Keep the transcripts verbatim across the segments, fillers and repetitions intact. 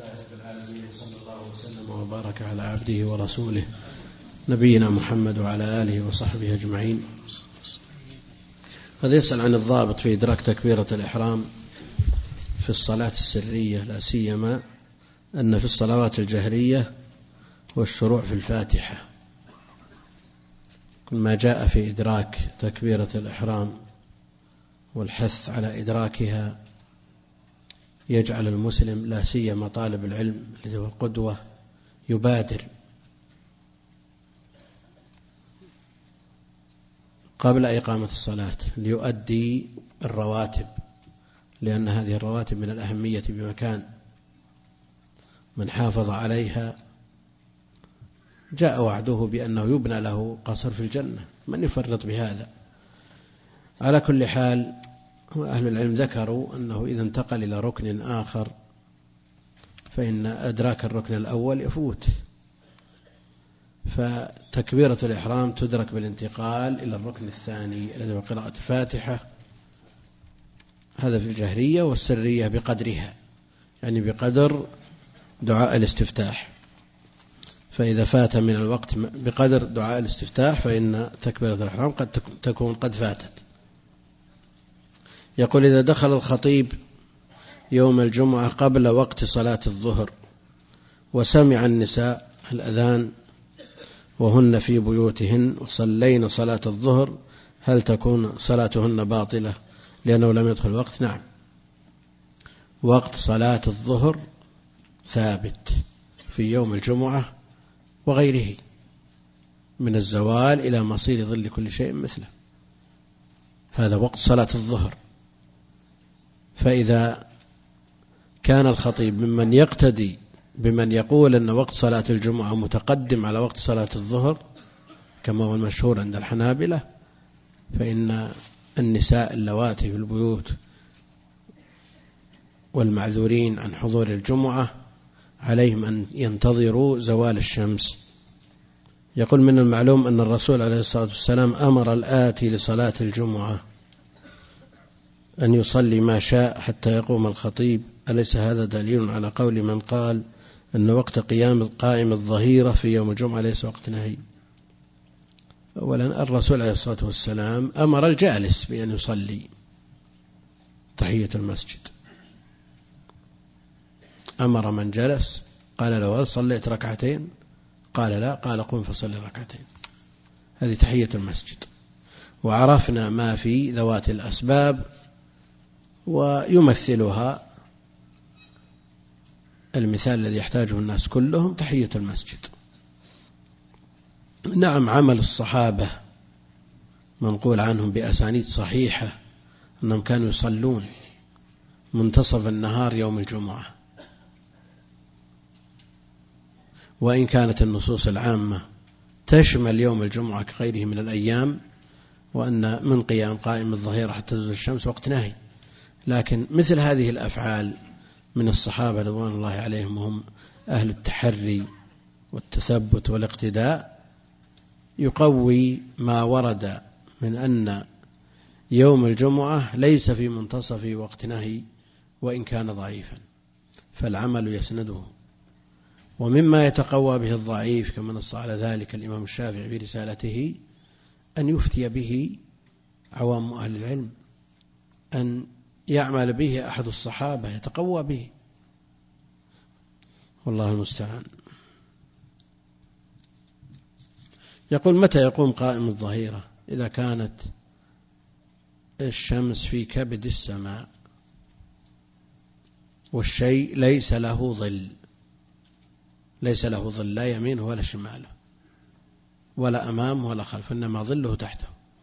رب العالمين، صلى الله وسلم وبارك على عبده ورسوله نبينا محمد وعلى آله وصحبه أجمعين. هذا يسأل عن الضابط في إدراك تكبيرة الإحرام في الصلاة السرية، لا سيما أن في الصلوات الجهرية والشروع في الفاتحة كل ما جاء في إدراك تكبيرة الإحرام والحث على إدراكها يجعل المسلم لا سيما طالب العلم الذي هو القدوة يبادر قبل إقامة الصلاة ليؤدي الرواتب، لأن هذه الرواتب من الأهمية بمكان، من حافظ عليها جاء وعده بأنه يبنى له قصر في الجنة، من يفرط بهذا؟ على كل حال أهل العلم ذكروا أنه إذا انتقل إلى ركن آخر فإن أدراك الركن الأول يفوت، فتكبيرة الإحرام تدرك بالانتقال إلى الركن الثاني الذي هو قراءة الفاتحة، هذا في الجهرية، والسرية بقدرها، يعني بقدر دعاء الاستفتاح، فإذا فات من الوقت بقدر دعاء الاستفتاح فإن تكبيرة الإحرام قد تكون قد فاتت. يقول: إذا دخل الخطيب يوم الجمعة قبل وقت صلاة الظهر وسمع النساء الأذان وهن في بيوتهن وصلين صلاة الظهر، هل تكون صلاتهن باطلة لأنه لم يدخل الوقت؟ نعم، وقت صلاة الظهر ثابت في يوم الجمعة وغيره من الزوال إلى مصير ظل كل شيء مثله، هذا وقت صلاة الظهر. فإذا كان الخطيب ممن يقتدي بمن يقول أن وقت صلاة الجمعة متقدم على وقت صلاة الظهر كما هو المشهور عند الحنابلة، فإن النساء اللواتي في البيوت والمعذورين عن حضور الجمعة عليهم أن ينتظروا زوال الشمس. يقول: من المعلوم أن الرسول عليه الصلاة والسلام أمر الآتي لصلاة الجمعة أن يصلي ما شاء حتى يقوم الخطيب، أليس هذا دليل على قول من قال أن وقت قيام قائم الظهيرة في يوم الجمعة ليس وقت نهي؟ أولا، الرسول عليه الصلاة والسلام أمر الجالس بأن يصلي تحية المسجد، أمر من جلس قال له: هل صليت ركعتين؟ قال: لا. قال: قم فصلي ركعتين. هذه تحية المسجد. وعرفنا ما في ذوات الأسباب ويمثلها المثال الذي يحتاجه الناس كلهم، تحية المسجد. نعم، عمل الصحابة منقول عنهم بأسانيد صحيحة أنهم كانوا يصلون منتصف النهار يوم الجمعة، وإن كانت النصوص العامة تشمل يوم الجمعة كغيره من الأيام، وأن من قيام قائم الظهيرة حتى تزول الشمس وقت نهي، لكن مثل هذه الأفعال من الصحابة رضوان الله عليهم هم أهل التحري والتثبت والاقتداء يقوي ما ورد من أن يوم الجمعة ليس في منتصف وقت نهي وإن كان ضعيفا، فالعمل يسنده. ومما يتقوى به الضعيف كما نص على ذلك الإمام الشافعي في رسالته أن يفتي به عوام أهل العلم، أن يعمل به أحد الصحابة يتقوى به، والله المستعان. يقول: متى يقوم قائم الظهيرة؟ إذا كانت الشمس في كبد السماء والشيء ليس له ظل، ليس له ظل لا يمينه ولا شماله ولا أمامه ولا خلفه، إنما ظله تحته.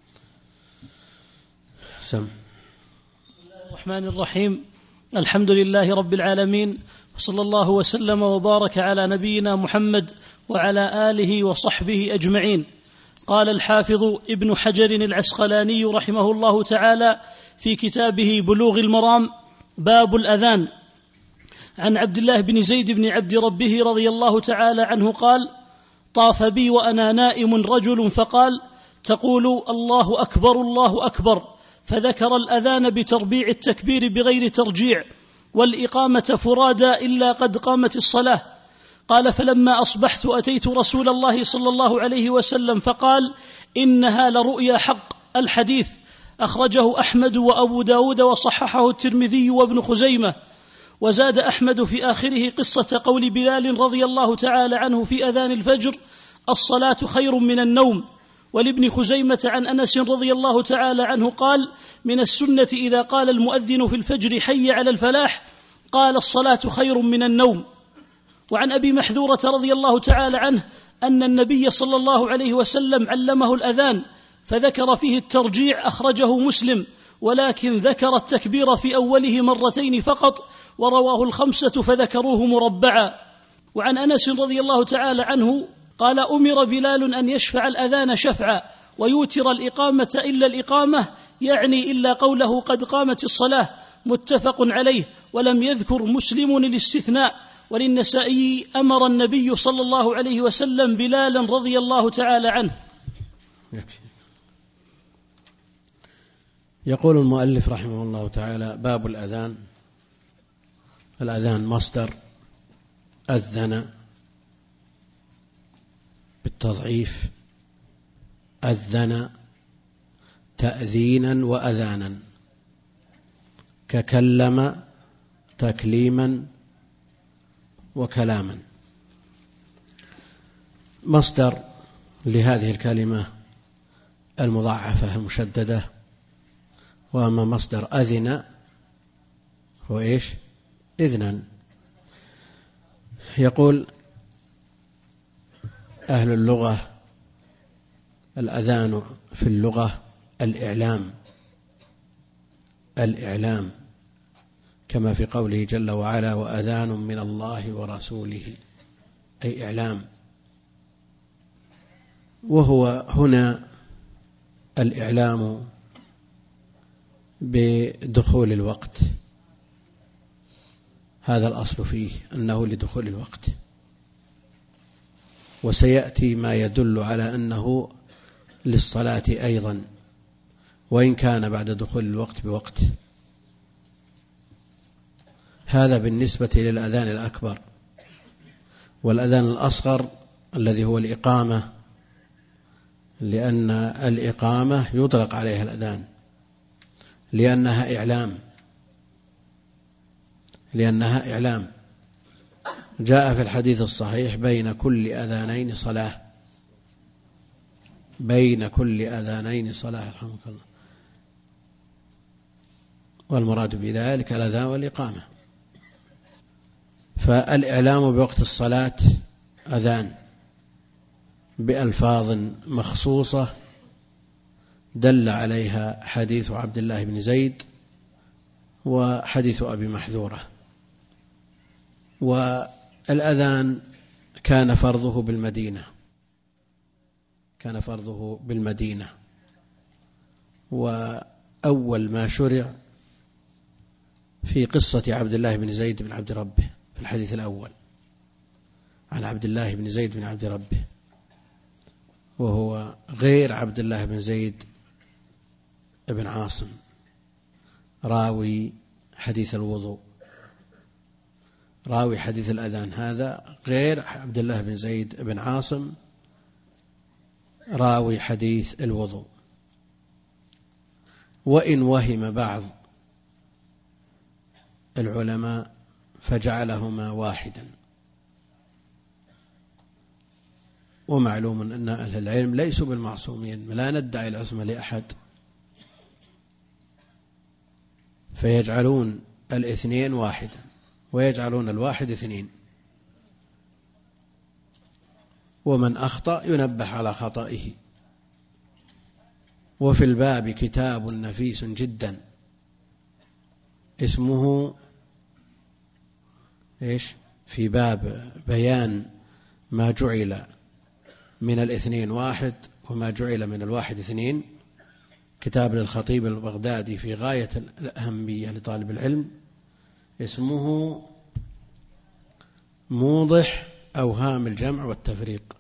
سم. الرحمن الرحيم. الحمد لله رب العالمين، وصلى الله وسلم وبارك على نبينا محمد وعلى آله وصحبه أجمعين. قال الحافظ ابن حجر العسقلاني رحمه الله تعالى في كتابه بلوغ المرام: باب الأذان. عن عبد الله بن زيد بن عبد ربه رضي الله تعالى عنه قال: طاف بي وأنا نائم رجل فقال: تقول الله أكبر الله أكبر، فذكر الأذان بتربيع التكبير بغير ترجيع، والإقامة فرادى إلا قد قامت الصلاة. قال: فلما أصبحت أتيت رسول الله صلى الله عليه وسلم فقال: إنها لرؤيا حق. الحديث أخرجه أحمد وأبو داود وصححه الترمذي وابن خزيمة. وزاد أحمد في آخره قصة قول بلال رضي الله تعالى عنه في أذان الفجر: الصلاة خير من النوم. ولابن خزيمة عن أنس رضي الله تعالى عنه قال: من السنة إذا قال المؤذن في الفجر حي على الفلاح قال: الصلاة خير من النوم. وعن أبي محذورة رضي الله تعالى عنه أن النبي صلى الله عليه وسلم علمه الأذان فذكر فيه الترجيع، أخرجه مسلم، ولكن ذكر التكبير في أوله مرتين فقط، ورواه الخمسة فذكروه مربعا. وعن أنس رضي الله تعالى عنه قال: أمر بلال أن يشفع الأذان شفعا ويوتر الإقامة إلا الإقامة، يعني إلا قوله قد قامت الصلاة، متفق عليه. ولم يذكر مسلم الاستثناء. وللنسائي: أمر النبي صلى الله عليه وسلم بلالا رضي الله تعالى عنه. يقول المؤلف رحمه الله تعالى: باب الأذان. الأذان مصدر أذن بالتضعيف، أذن تأذينا وأذانا، ككلم تكليما وكلاما. مصدر لهذه الكلمة المضاعفة المشددة. وأما مصدر أذن هو إيش؟ إذنا. يقول أهل اللغة: الأذان في اللغة الإعلام، الإعلام، كما في قوله جل وعلا: وأذان من الله ورسوله، أي إعلام. وهو هنا الإعلام بدخول الوقت، هذا الأصل فيه أنه لدخول الوقت. وسيأتي ما يدل على أنه للصلاة أيضا، وإن كان بعد دخول الوقت بوقت. هذا بالنسبة للأذان الأكبر. والأذان الأصغر الذي هو الإقامة، لأن الإقامة يطلق عليها الأذان لأنها إعلام، لأنها إعلام. جاء في الحديث الصحيح: بين كل أذانين صلاة، بين كل أذانين صلاة، رحمك الله. والمراد بذلك الأذان والإقامة. فالإعلام بوقت الصلاة أذان بألفاظ مخصوصة دل عليها حديث عبد الله بن زيد وحديث أبي محذورة. والأذان كان فرضه بالمدينة، كان فرضه بالمدينة. وأول ما شرع في قصة عبد الله بن زيد بن عبد ربه في الحديث الأول عن عبد الله بن زيد بن عبد ربه، وهو غير عبد الله بن زيد بن عاصم راوي حديث الوضوء، راوي حديث الأذان، هذا غير عبد الله بن زيد بن عاصم راوي حديث الوضوء. وإن وهم بعض العلماء فجعلهما واحدا. ومعلوم أن أهل العلم ليسوا بالمعصومين، لا ندعي العصمة لأحد، فيجعلون الاثنين واحدا ويجعلون الواحد اثنين، ومن أخطأ ينبه على خطئه. وفي الباب كتاب نفيس جدا اسمه إيش؟ في باب بيان ما جعل من الاثنين واحد وما جعل من الواحد اثنين، كتاب للخطيب البغدادي في غاية الأهمية لطالب العلم، اسمه موضح أوهام الجمع والتفريق.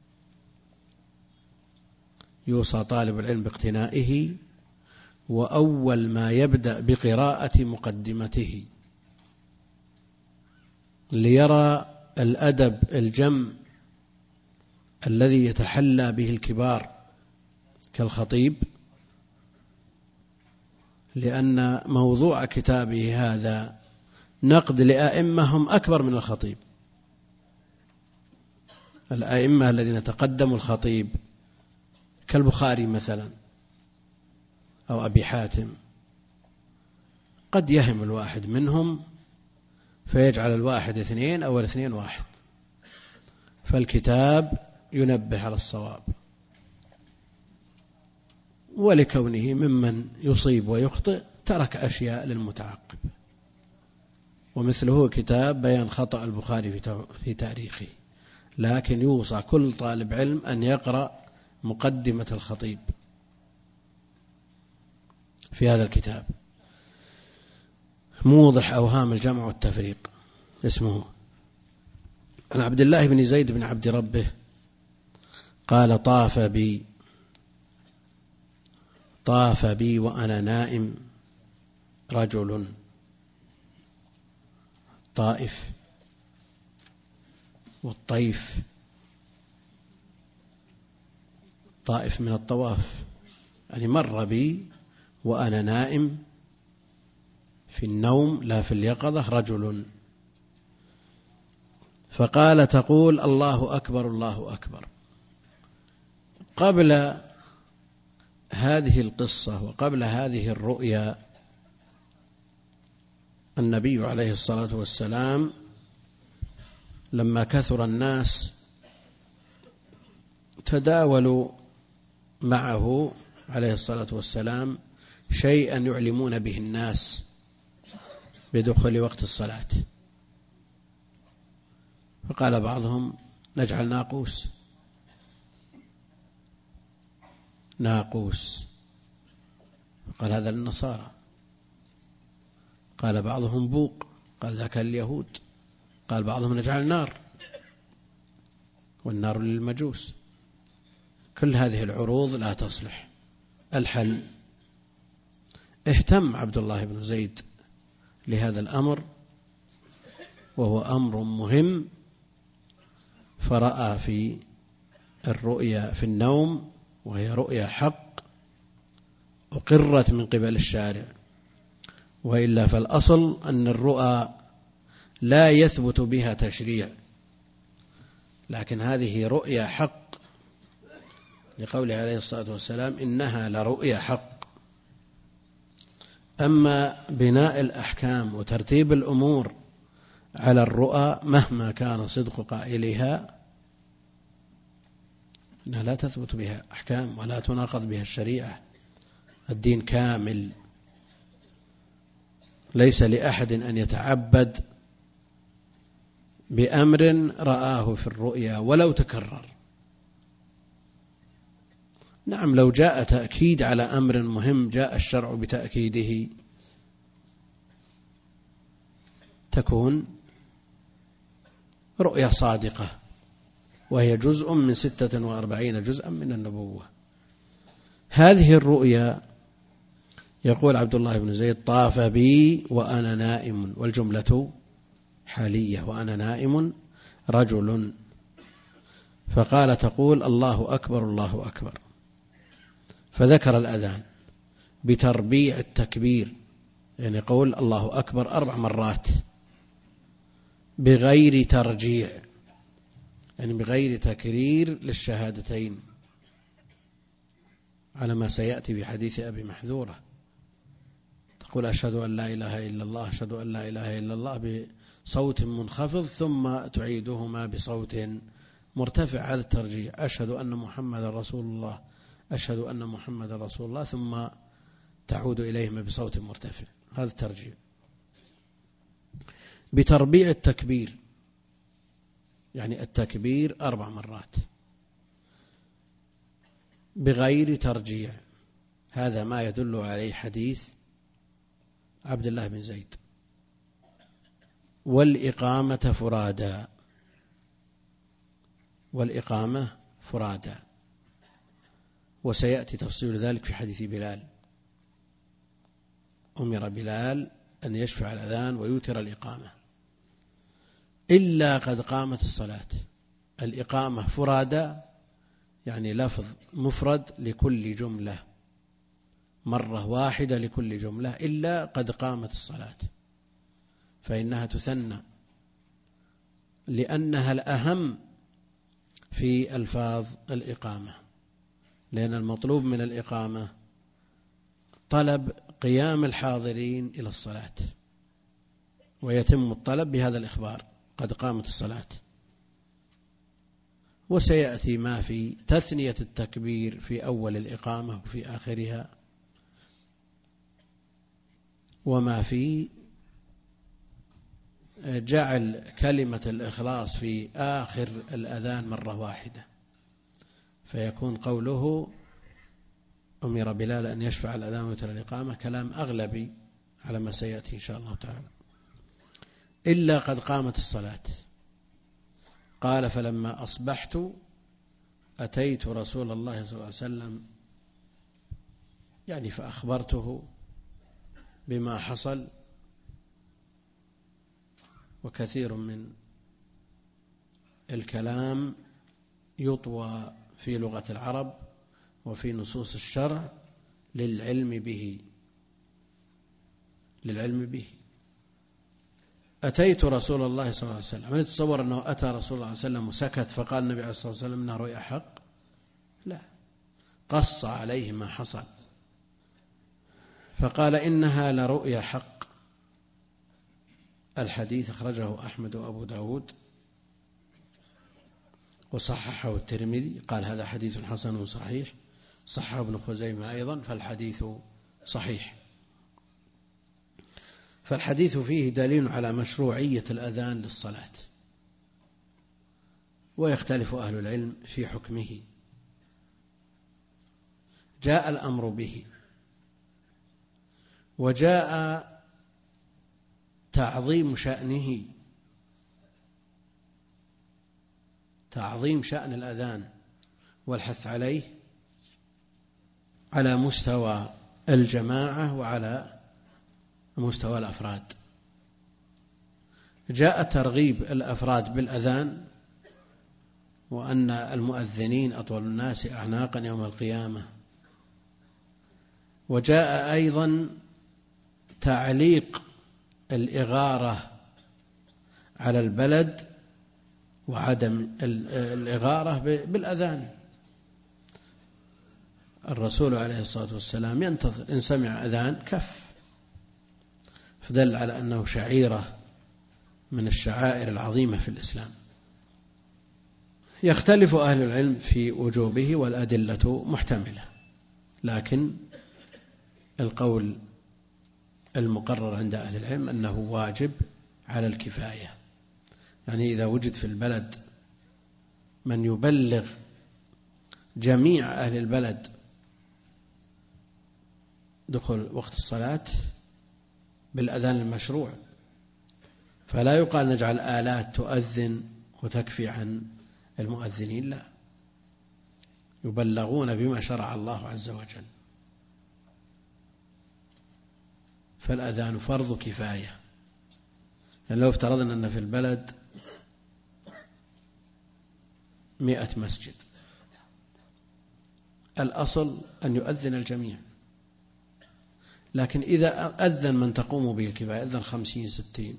يوصى طالب العلم باقتنائه، وأول ما يبدأ بقراءة مقدمته ليرى الأدب الجم الذي يتحلى به الكبار كالخطيب، لأن موضوع كتابه هذا نقد لأئمة هم أكبر من الخطيب. الأئمة الذين تقدموا الخطيب كالبخاري مثلا أو أبي حاتم قد يهم الواحد منهم فيجعل الواحد اثنين أو الاثنين واحد، فالكتاب ينبه على الصواب، ولكونه ممن يصيب ويخطئ ترك أشياء للمتعقب، ومثله كتاب بيان خطأ البخاري في تاريخه، لكن يوصى كل طالب علم أن يقرأ مقدمة الخطيب في هذا الكتاب، موضح أوهام الجمع والتفريق اسمه. عن عبد الله بن زيد بن عبد ربه قال: طاف بي طاف بي وأنا نائم رجل. طائف والطيف، طائف من الطواف، يعني مر بي وأنا نائم في النوم لا في اليقظة رجل، فقال: تقول الله أكبر الله أكبر. قبل هذه القصة وقبل هذه الرؤيا النبي عليه الصلاة والسلام لما كثر الناس تداولوا معه عليه الصلاة والسلام شيئا يعلمون به الناس بدخول وقت الصلاة، فقال بعضهم: نجعل ناقوس ناقوس قال: هذا للنصارى. قال بعضهم: بوق، قال: ذاك اليهود. قال بعضهم: نجعل نار، والنار للمجوس. كل هذه العروض لا تصلح. الحل: اهتم عبد الله بن زيد لهذا الأمر، وهو أمر مهم، فرأى في الرؤيا في النوم، وهي رؤيا حق أقرت من قبل الشارع، وإلا فالأصل أن الرؤى لا يثبت بها تشريع، لكن هذه رؤيا حق، لقوله عليه الصلاة والسلام: إنها لرؤيا حق. أما بناء الأحكام وترتيب الأمور على الرؤى مهما كان صدق قائلها إنها لا تثبت بها أحكام ولا تناقض بها الشريعة. الدين كامل، ليس لأحد أن يتعبد بأمر رآه في الرؤيا ولو تكرر. نعم، لو جاء تأكيد على أمر مهم جاء الشرع بتأكيده تكون رؤيا صادقة، وهي جزء من ستة وأربعين جزءا من النبوة. هذه الرؤيا يقول عبد الله بن زيد: طاف بي وأنا نائم، والجملة حالية، وأنا نائم رجل، فقال: تقول الله أكبر الله أكبر. فذكر الأذان بتربيع التكبير، يعني قول الله أكبر أربع مرات بغير ترجيع، يعني بغير تكرير للشهادتين، على ما سيأتي بحديث أبي محذورة، تقول: أشهد أن لا إله إلا الله، أشهد أن لا إله إلا الله بصوت منخفض، ثم تعيدهما بصوت مرتفع، هذا الترجيع. أشهد أن محمد رسول الله، أشهد أن محمد رسول الله، ثم تعود إليهما بصوت مرتفع، هذا الترجيع. بتربيع التكبير، يعني التكبير أربع مرات بغير ترجيع، هذا ما يدل عليه حديث عبد الله بن زيد. والإقامة فرادا، والإقامة فرادا، وسيأتي تفصيل ذلك في حديث بلال. أمر بلال أن يشفع الأذان ويوتر الإقامة. إلا قد قامت الصلاة. الإقامة فرادى يعني لفظ مفرد لكل جملة، مرة واحدة لكل جملة، إلا قد قامت الصلاة، فإنها تثنى لأنها الأهم في ألفاظ الإقامة، لأن المطلوب من الإقامة طلب قيام الحاضرين إلى الصلاة، ويتم الطلب بهذا الإخبار قد قامت الصلاة. وسيأتي ما في تثنية التكبير في أول الإقامة وفي آخرها، وما في جعل كلمة الإخلاص في آخر الأذان مرة واحدة، فيكون قوله أمر بلال أن يشفع الأذان ويتر الإقامة كلام أغلبي على ما سيأتي إن شاء الله تعالى. إلا قد قامت الصلاة. قال فلما أصبحت أتيت رسول الله صلى الله عليه وسلم، يعني فأخبرته بما حصل. وكثير من الكلام يطوى في لغة العرب وفي نصوص الشرع للعلم به للعلم به أتيت رسول الله صلى الله عليه وسلم. هل تتصور أنه أتى رسول الله صلى الله عليه وسلم وسكت فقال النبي عليه الصلاة والسلام إنها رؤيا حق؟ لا، قص عليه ما حصل فقال إنها لرؤيا حق. الحديث أخرجه أحمد وأبو داود وصححه الترمذي، قال هذا حديث حسن صحيح، صححه ابن خزيمة أيضا، فالحديث صحيح. فالحديث فيه دليل على مشروعية الأذان للصلاة، ويختلف أهل العلم في حكمه. جاء الأمر به، وجاء تعظيم شأنه، تعظيم شأن الأذان والحث عليه على مستوى الجماعة وعلى مستوى الأفراد. جاء ترغيب الأفراد بالأذان، وأن المؤذنين أطول الناس أعناقا يوم القيامة. وجاء أيضا تعليق الإغارة على البلد وعدم الإغارة بالأذان. الرسول عليه الصلاة والسلام ينتظر، إن سمع أذان كف، فدل على أنه شعيرة من الشعائر العظيمة في الإسلام. يختلف أهل العلم في وجوبه والأدلة محتملة، لكن القول المقرر عند أهل العلم أنه واجب على الكفاية، يعني إذا وجد في البلد من يبلغ جميع أهل البلد دخول وقت الصلاة بالأذان المشروع، فلا يقال نجعل آلات تؤذن وتكفي عن المؤذنين، لا، يبلغون بما شرع الله عز وجل. فالأذان فرض كفاية. يعني لو افترضنا أن في البلد مئة مسجد، الأصل أن يؤذن الجميع، لكن إذا أذن من تقوم به الكفاية، أذن خمسين ستين،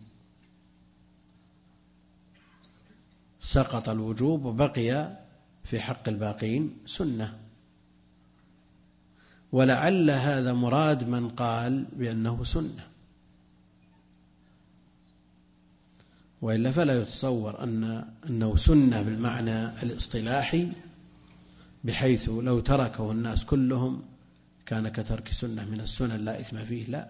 سقط الوجوب وبقي في حق الباقين سنة. ولعل هذا مراد من قال بأنه سنة، وإلا فلا يتصور أن أنه سنة بالمعنى الاصطلاحي، بحيث لو تركه الناس كلهم كان كترك سنة من السنن لا إثم فيه، لا.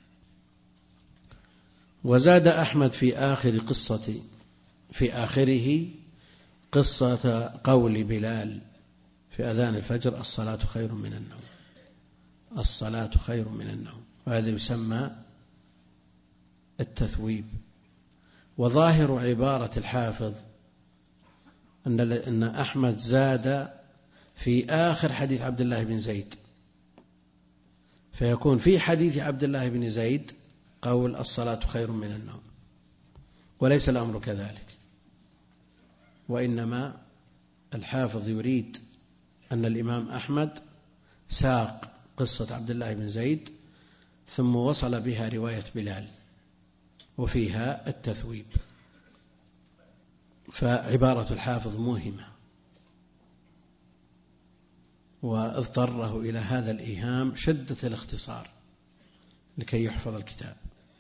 وزاد أحمد في آخر قصة في آخره قصة قول بلال في أذان الفجر: الصلاة خير من النوم، الصلاة خير من النوم، وهذا يسمى التثويب. وظاهر عبارة الحافظ أن أحمد زاد في آخر حديث عبد الله بن زيد، فيكون في حديث عبد الله بن زيد قول الصلاة خير من النوم، وليس الأمر كذلك. وإنما الحافظ يريد أن الإمام أحمد ساق قصة عبد الله بن زيد ثم وصل بها رواية بلال وفيها التثويب، فعبارة الحافظ موهمة واضطره إلى هذا الإيهام شدة الاختصار لكي يحفظ الكتاب.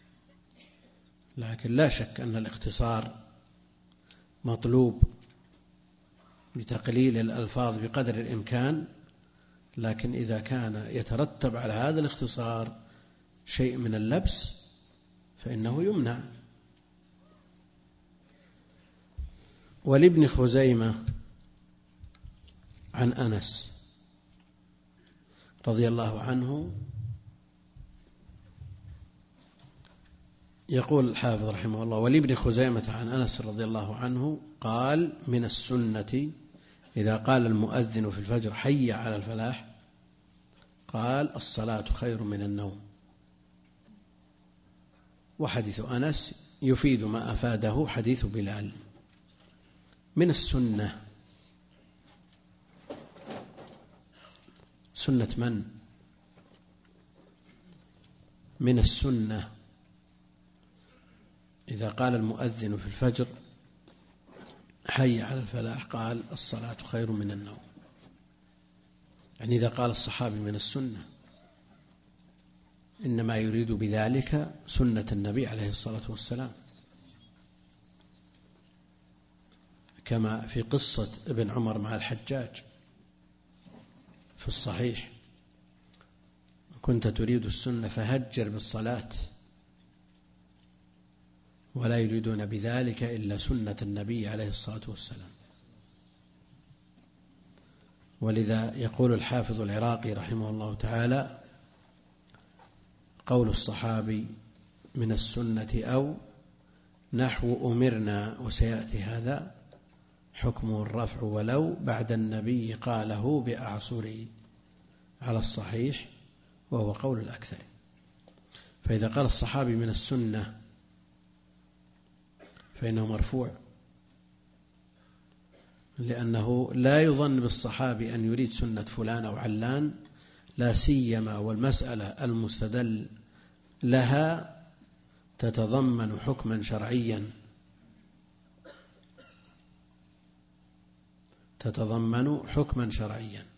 لكن لا شك أن الاختصار مطلوب بتقليل الألفاظ بقدر الإمكان، لكن إذا كان يترتب على هذا الاختصار شيء من اللبس فإنه يمنع. ولابن خزيمة عن أنس رضي الله عنه يقول الحافظ رحمه الله: ولابن خزيمة عن أنس رضي الله عنه قال: من السنة إذا قال المؤذن في الفجر حي على الفلاح قال: الصلاة خير من النوم. وحديث أنس يفيد ما أفاده حديث بلال. من السنة، سنة من؟ من السنة إذا قال المؤذن في الفجر حي على الفلاح قال: الصلاة خير من النوم. يعني إذا قال الصحابي من السنة إنما يريد بذلك سنة النبي عليه الصلاة والسلام، كما في قصة ابن عمر مع الحجاج في الصحيح: كنت تريد السنة فهجر بالصلاة، ولا يريدون بذلك إلا سنة النبي عليه الصلاة والسلام. ولذا يقول الحافظ العراقي رحمه الله تعالى: قول الصحابي من السنة أو نحو أمرنا، وسيأتي هذا حكمه الرفع ولو بعد النبي قاله بأعصره على الصحيح، وهو قول الأكثر. فإذا قال الصحابي من السنة فإنه مرفوع، لأنه لا يظن بالصحابي أن يريد سنة فلان أو علان، لا سيما والمسألة المستدل لها تتضمن حكما شرعيا تتضمن حكما شرعيا.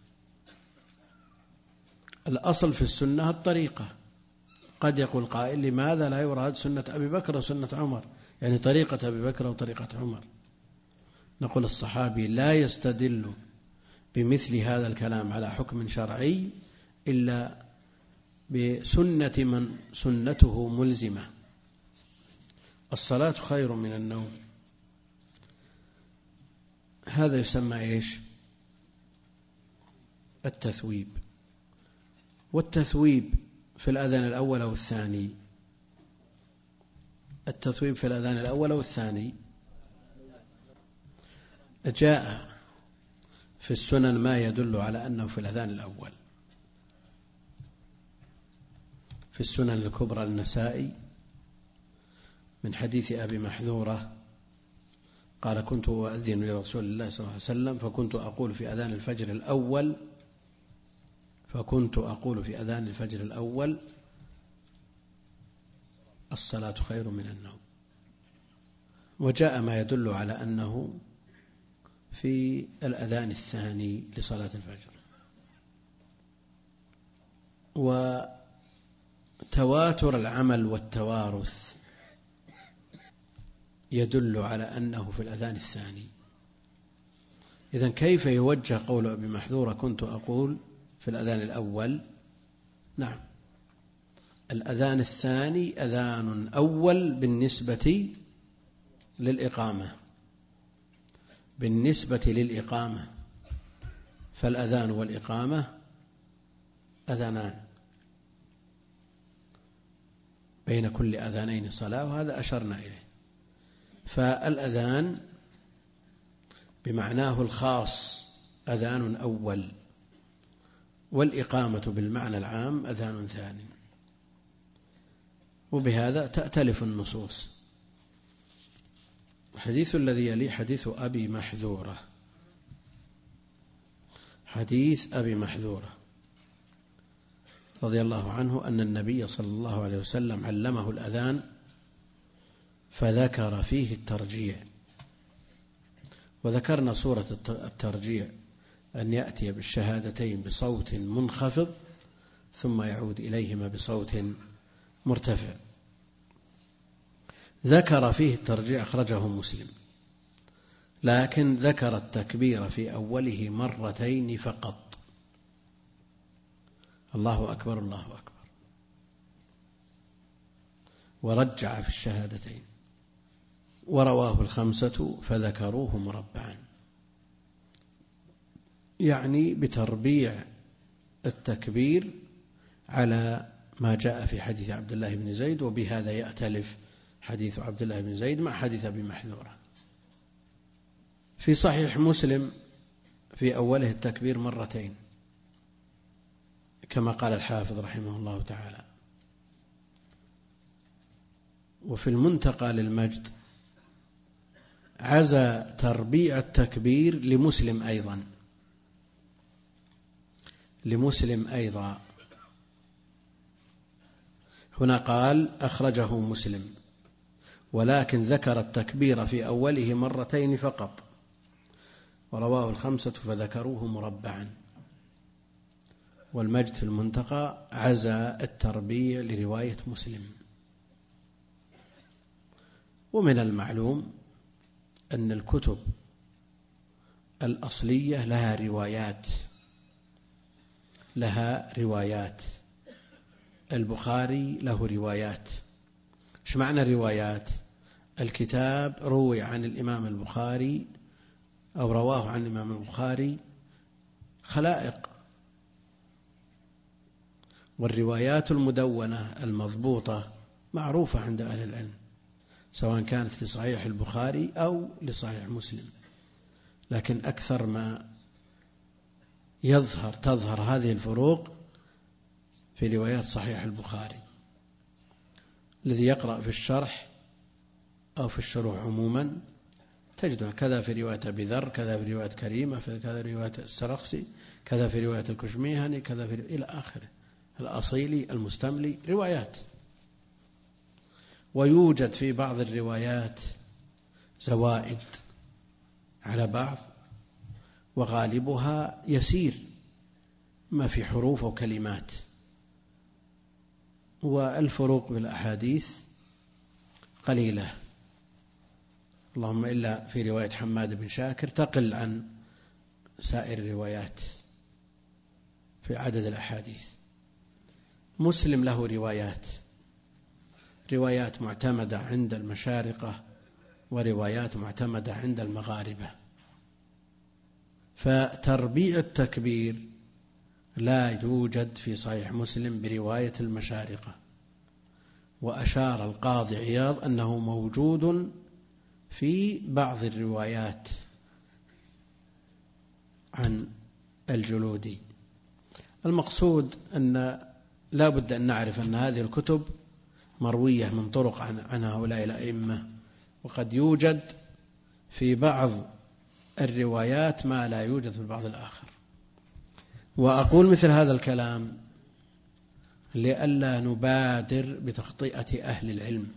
الأصل في السنة الطريقة. قد يقول قائل: لماذا لا يراد سنة أبي بكر وسنة عمر، يعني طريقة أبي بكر وطريقة عمر؟ نقول: الصحابي لا يستدل بمثل هذا الكلام على حكم شرعي إلا بسنة من سنته ملزمة. الصلاة خير من النوم، هذا يسمى إيش؟ التثويب. والتثويب في الأذان الأول أو الثاني؟ التثويب في الأذان الأول أو الثاني؟ جاء في السنن ما يدل على أنه في الأذان الأول. في السنن الكبرى النسائي من حديث أبي محذورة قال: كنت أؤذن لرسول الله صلى الله عليه وسلم فكنت أقول في أذان الفجر الأول فكنت أقول في أذان الفجر الأول الصلاة خير من النوم. وجاء ما يدل على أنه في الأذان الثاني لصلاة الفجر. وتواتر العمل والتوارث يدل على أنه في الأذان الثاني. إذن كيف يوجه قول أبي محذورة كنت أقول في الأذان الأول؟ نعم، الأذان الثاني أذان أول بالنسبة للإقامة بالنسبة للإقامة فالأذان والإقامة أذانان، بين كل أذانين صلاة، وهذا أشرنا إليه. فالأذان بمعناه الخاص أذان أول، والإقامة بالمعنى العام أذان ثاني، وبهذا تأتلف النصوص. الحديث الذي يلي حديث أبي محذورة. حديث أبي محذورة رضي الله عنه أن النبي صلى الله عليه وسلم علمه الأذان فذكر فيه الترجيع. وذكرنا صورة الترجيع أن يأتي بالشهادتين بصوت منخفض ثم يعود إليهما بصوت مرتفع. ذكر فيه الترجيع أخرجه مسلم، لكن ذكر التكبير في أوله مرتين فقط، الله أكبر الله أكبر، ورجع في الشهادتين. ورواه الخمسة فذكروه مربعا، يعني بتربيع التكبير على ما جاء في حديث عبد الله بن زيد، وبهذا يأتلف حديث عبد الله بن زيد مع حديث أبي محذورة. في صحيح مسلم في أوله التكبير مرتين كما قال الحافظ رحمه الله تعالى. وفي المنتقى للمجد عزى تربيع التكبير لمسلم أيضا، لمسلم أيضا هنا قال أخرجه مسلم، ولكن ذكر التكبير في أوله مرتين فقط، ورواه الخمسة فذكروه مربعا. والمجد في المنتقى عزى التربيع لرواية مسلم. ومن المعلوم أن الكتب الأصلية لها روايات، لها روايات. البخاري له روايات. ايش معنى روايات؟ الكتاب روي عن الإمام البخاري أو رواه عن الإمام البخاري خلائق. والروايات المدونة المضبوطة معروفة عند أهل العلم، سواء كانت لصحيح البخاري أو لصحيح مسلم. لكن أكثر ما يظهر تظهر هذه الفروق في روايات صحيح البخاري. الذي يقرأ في الشرح أو في الشروح عموما تجدها، كذا في رواية أبي ذر، كذا في رواية كريمة، كذا في رواية السرخسي، كذا في رواية الكشميهني، كذا في إلى آخره، الأصيلي المستملي، روايات. ويوجد في بعض الروايات زوائد على بعض، وغالبها يسير ما في حروف وكلمات. والفروق بالأحاديث قليلة، اللهم إلا في رواية حماد بن شاكر تقل عن سائر الروايات في عدد الأحاديث. مسلم له روايات، روايات معتمدة عند المشارقة وروايات معتمدة عند المغاربة. فتربيع التكبير لا يوجد في صحيح مسلم برواية المشارقة. وأشار القاضي عياض أنه موجود في بعض الروايات عن الجلودي. المقصود أن لا بد أن نعرف أن هذه الكتب مروية من طرق عن, عن هؤلاء الأئمة، وقد يوجد في بعض الروايات ما لا يوجد في البعض الآخر. وأقول مثل هذا الكلام لئلا نبادر بتخطئة أهل العلم،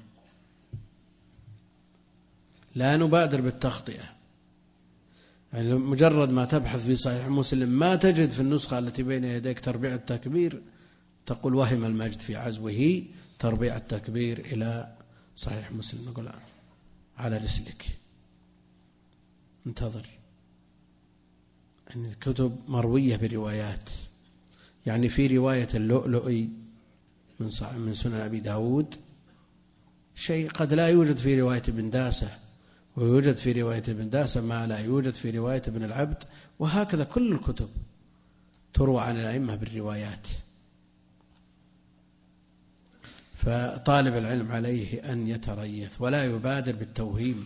لا نبادر بالتخطئة. يعني مجرد ما تبحث في صحيح مسلم ما تجد في النسخة التي بين يديك تربيع التكبير تقول وهم المجد في عزوه تربيع التكبير إلى صحيح مسلم. نقول على رسلك، انتظر. يعني الكتب مروية بروايات. يعني في رواية اللؤلؤي من سنن أبي داود شيء قد لا يوجد في رواية ابن داسة، ويوجد في رواية ابن داسة ما لا يوجد في رواية ابن العبد، وهكذا كل الكتب تروى عن الأئمة بالروايات. فطالب العلم عليه أن يتريث ولا يبادر بالتوهيم،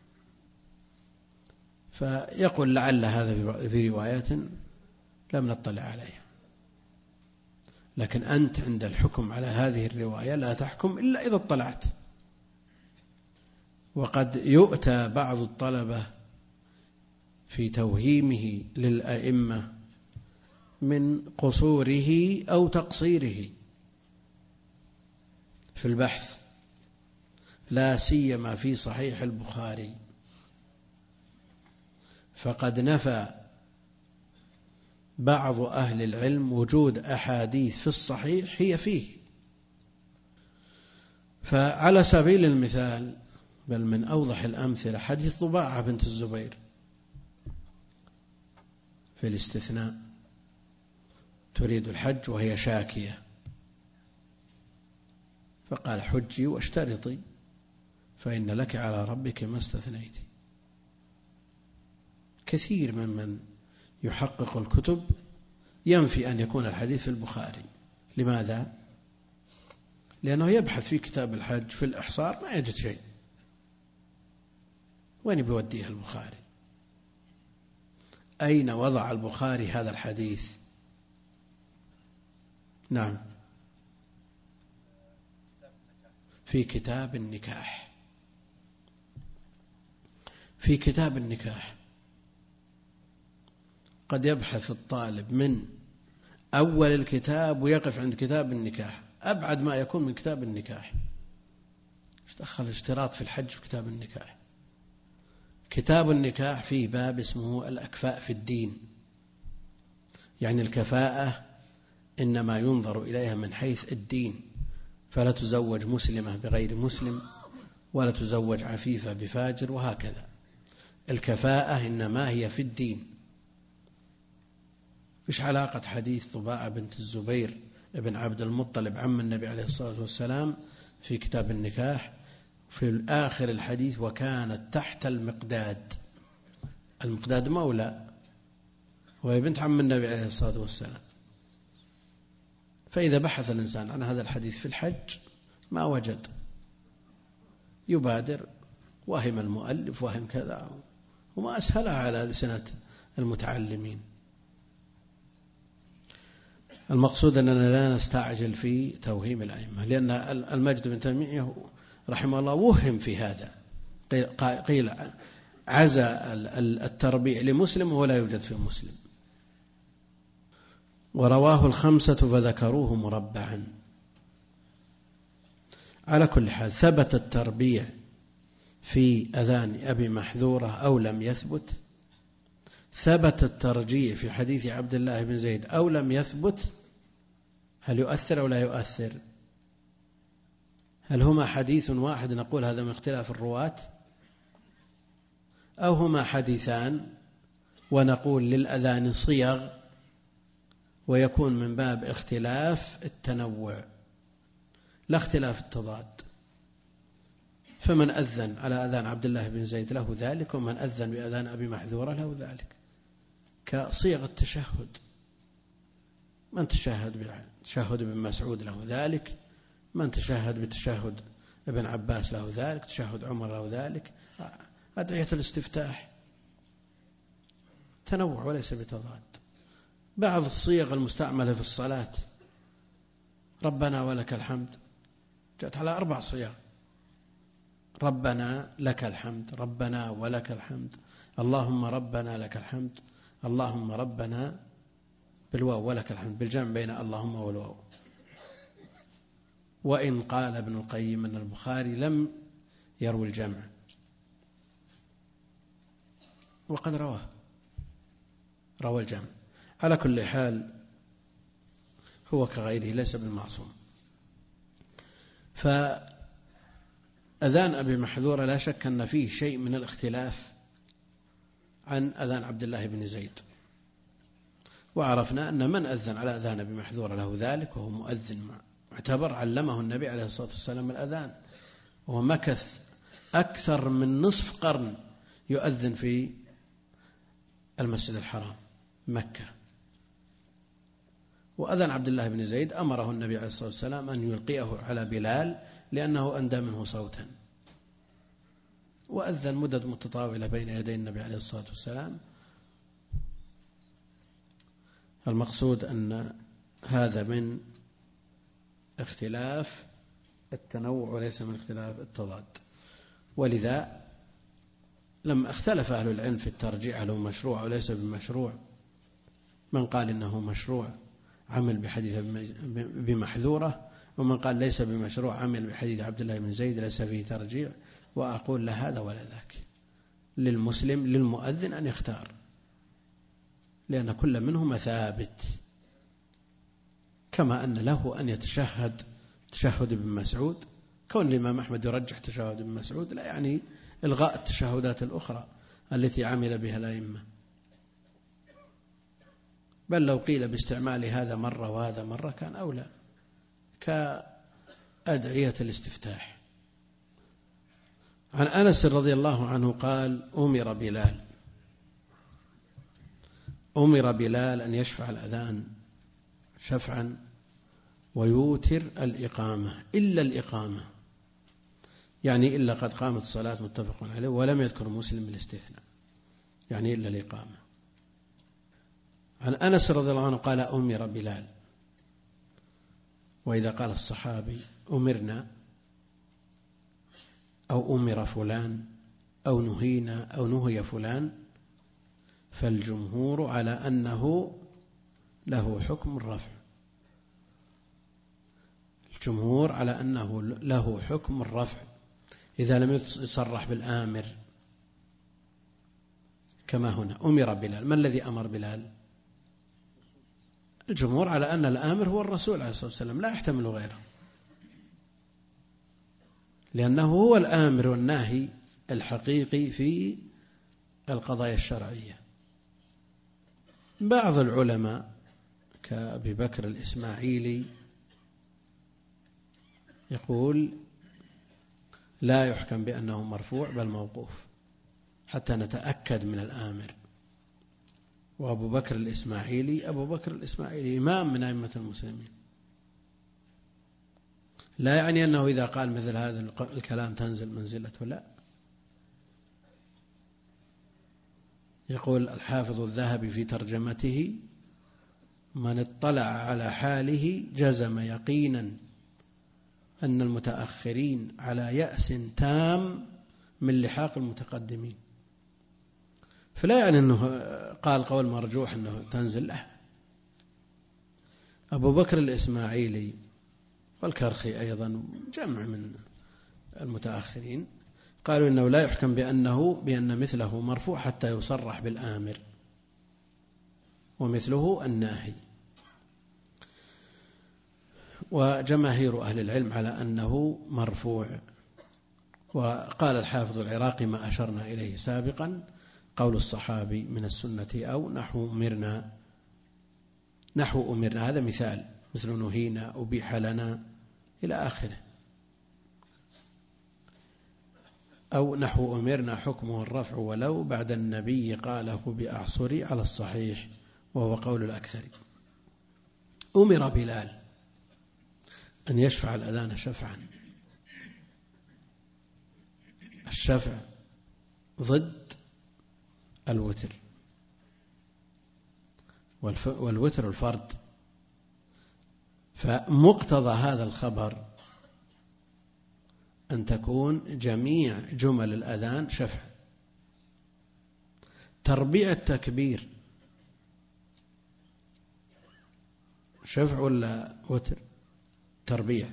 فيقول لعل هذا في روايات لم نطلع عليها. لكن أنت عند الحكم على هذه الرواية لا تحكم إلا إذا اطلعت. وقد يؤتى بعض الطلبة في توهيمه للأئمة من قصوره أو تقصيره في البحث، لا سيما في صحيح البخاري، فقد نفى بعض أهل العلم وجود أحاديث في الصحيح هي فيه. فعلى سبيل المثال، بل من أوضح الأمثلة، حديث ضباعة بنت الزبير في الاستثناء: تريد الحج وهي شاكية، فقال: حجي واشترطي فإن لك على ربك ما استثنيت. كثير ممن يحقق الكتب ينفي أن يكون الحديث في البخاري. لماذا؟ لأنه يبحث في كتاب الحج في الإحصار ما يجد شيء. وين بيوديه البخاري؟ أين وضع البخاري هذا الحديث؟ نعم، في كتاب النكاح. في كتاب النكاح قد يبحث الطالب من أول الكتاب ويقف عند كتاب النكاح، أبعد ما يكون من كتاب النكاح. دخل اشتراط في الحج في كتاب النكاح. كتاب النكاح فيه باب اسمه الأكفاء في الدين، يعني الكفاءة إنما ينظر إليها من حيث الدين، فلا تزوج مسلمة بغير مسلم، ولا تزوج عفيفة بفاجر، وهكذا. الكفاءة إنما هي في الدين. إيش علاقة حديث ضباعة بنت الزبير ابن عبد المطلب عم النبي عليه الصلاة والسلام في كتاب النكاح في آخر الحديث: وكانت تحت المقداد. المقداد مولى، وهي بنت عم النبي عليه الصلاة والسلام. فإذا بحث الإنسان عن هذا الحديث في الحج ما وجد، يبادر وهم المؤلف وهم كذا، وما أسهلها على لسنة المتعلمين. المقصود أننا لا نستعجل في توهيم الأئمة، لأن المجد بن تيمية رحمه الله وهم في هذا. قيل عزى التربيع لمسلم ولا يوجد في مسلم، ورواه الخمسة فذكروه مربعا. على كل حال، ثبت التربيع في أذان أبي محذورة أو لم يثبت، ثبت الترجيع في حديث عبد الله بن زيد أو لم يثبت، هل يؤثر أو لا يؤثر؟ هل هما حديث واحد نقول هذا من اختلاف الرواة، أو هما حديثان ونقول للأذان صيغ ويكون من باب اختلاف التنوع لا اختلاف التضاد؟ فمن أذن على أذان عبد الله بن زيد له ذلك، ومن أذن بأذان أبي محذورة له ذلك، كصيغ التشهد. من تشهد بتشهد ابن مسعود له ذلك، من تشهد بتشهد ابن عباس له ذلك، تشهد عمر له ذلك. أدعية الاستفتاح تنوع وليس بتضاد. بعض الصيغ المستعملة في الصلاة: ربنا ولك الحمد، جاءت على أربع صيغ: ربنا لك الحمد، ربنا ولك الحمد، اللهم ربنا لك الحمد، اللهم ربنا بالواو ولك الحمد، بالجمع بين اللهم والواو. وإن قال ابن القيم أن البخاري لم يروي الجمع، وقد رواه روى الجمع. على كل حال هو كغيره ليس بالمعصوم. فأذان أبي محذورة لا شك أن فيه شيء من الاختلاف عن أذان عبد الله بن زيد، وعرفنا أن من أذن على أذان أبي محذورة له ذلك، وهو مؤذن معتبر علمه النبي عليه الصلاة والسلام الأذان، ومكث أكثر من نصف قرن يؤذن في المسجد الحرام مكة. وأذن عبد الله بن زيد أمره النبي عليه الصلاة والسلام أن يلقيه على بلال لأنه أندى منه صوتا، وأذن مدد متطاولة بين يدي النبي عليه الصلاة والسلام. المقصود أن هذا من اختلاف التنوع وليس من اختلاف التضاد. ولذا لما اختلف أهل العلم في الترجيع هل هو مشروع أو ليس بمشروع، من قال إنه مشروع عمل بحديث بمحذورة، ومن قال ليس بمشروع عمل بحديث عبد الله بن زيد ليس فيه ترجيع. وأقول لا هذا ولا ذاك، للمسلم للمؤذن أن يختار، لأن كل منهما ثابت، كما أن له أن يتشهد تشهد ابن مسعود. كون الإمام أحمد يرجح تشهد ابن مسعود لا يعني إلغاء التشهدات الأخرى التي عمل بها الأئمة، بل لو قيل باستعمال هذا مرة وهذا مرة كان أولى، كأدعية الاستفتاح. عن أنس رضي الله عنه قال أمر بلال أمر بلال أن يشفع الأذان شفعا ويوتر الإقامة إلا الإقامة، يعني إلا قد قامت الصلاة متفق عليه، ولم يذكر مسلم الاستثناء، يعني إلا الإقامة. عن أنس رضي الله عنه قال أمر بلال. وإذا قال الصحابي أمرنا أو أمر فلان أو نهينا أو نهي فلان فالجمهور على أنه له حكم الرفع، الجمهور على أنه له حكم الرفع إذا لم يصرح بالآمر، كما هنا أمر بلال. ما الذي أمر بلال؟ الجمهور على أن الآمر هو الرسول عليه الصلاة والسلام، لا يحتمل غيره، لأنه هو الآمر والناهي الحقيقي في القضايا الشرعية. بعض العلماء كأبي بكر الإسماعيلي يقول لا يحكم بأنه مرفوع بل موقوف حتى نتأكد من الآمر. وأبو بكر الإسماعيلي أبو بكر الإسماعيلي إمام من أئمة المسلمين، لا يعني أنه إذا قال مثل هذا الكلام تنزل منزلته، لا. يقول الحافظ الذهبي في ترجمته من اطلع على حاله جزم يقينا أن المتأخرين على يأس تام من لحاق المتقدمين. فلا يعني أنه قال قول مرجوح أنه تنزل له. أبو بكر الإسماعيلي والكرخي أيضا جمع من المتأخرين قالوا إنه لا يحكم بأنه بأن مثله مرفوع حتى يصرح بالآمر، ومثله الناهي. وجماهير أهل العلم على أنه مرفوع. وقال الحافظ العراقي ما أشرنا إليه سابقا قول الصحابي من السنة أو نحو أمرنا، نحو أمرنا هذا مثال، مثل نهينا أبيح لنا إلى آخره. أو نحو أمرنا حكمه الرفع ولو بعد النبي قاله بأعصري على الصحيح وهو قول الأكثر. أمر بلال أن يشفع الأذان شفعا، الشفع ضد الوتر، والوتر الفرد، فمقتضى هذا الخبر أن تكون جميع جمل الأذان شفع. تربيع التكبير شفع ولا وتر؟ تربيع،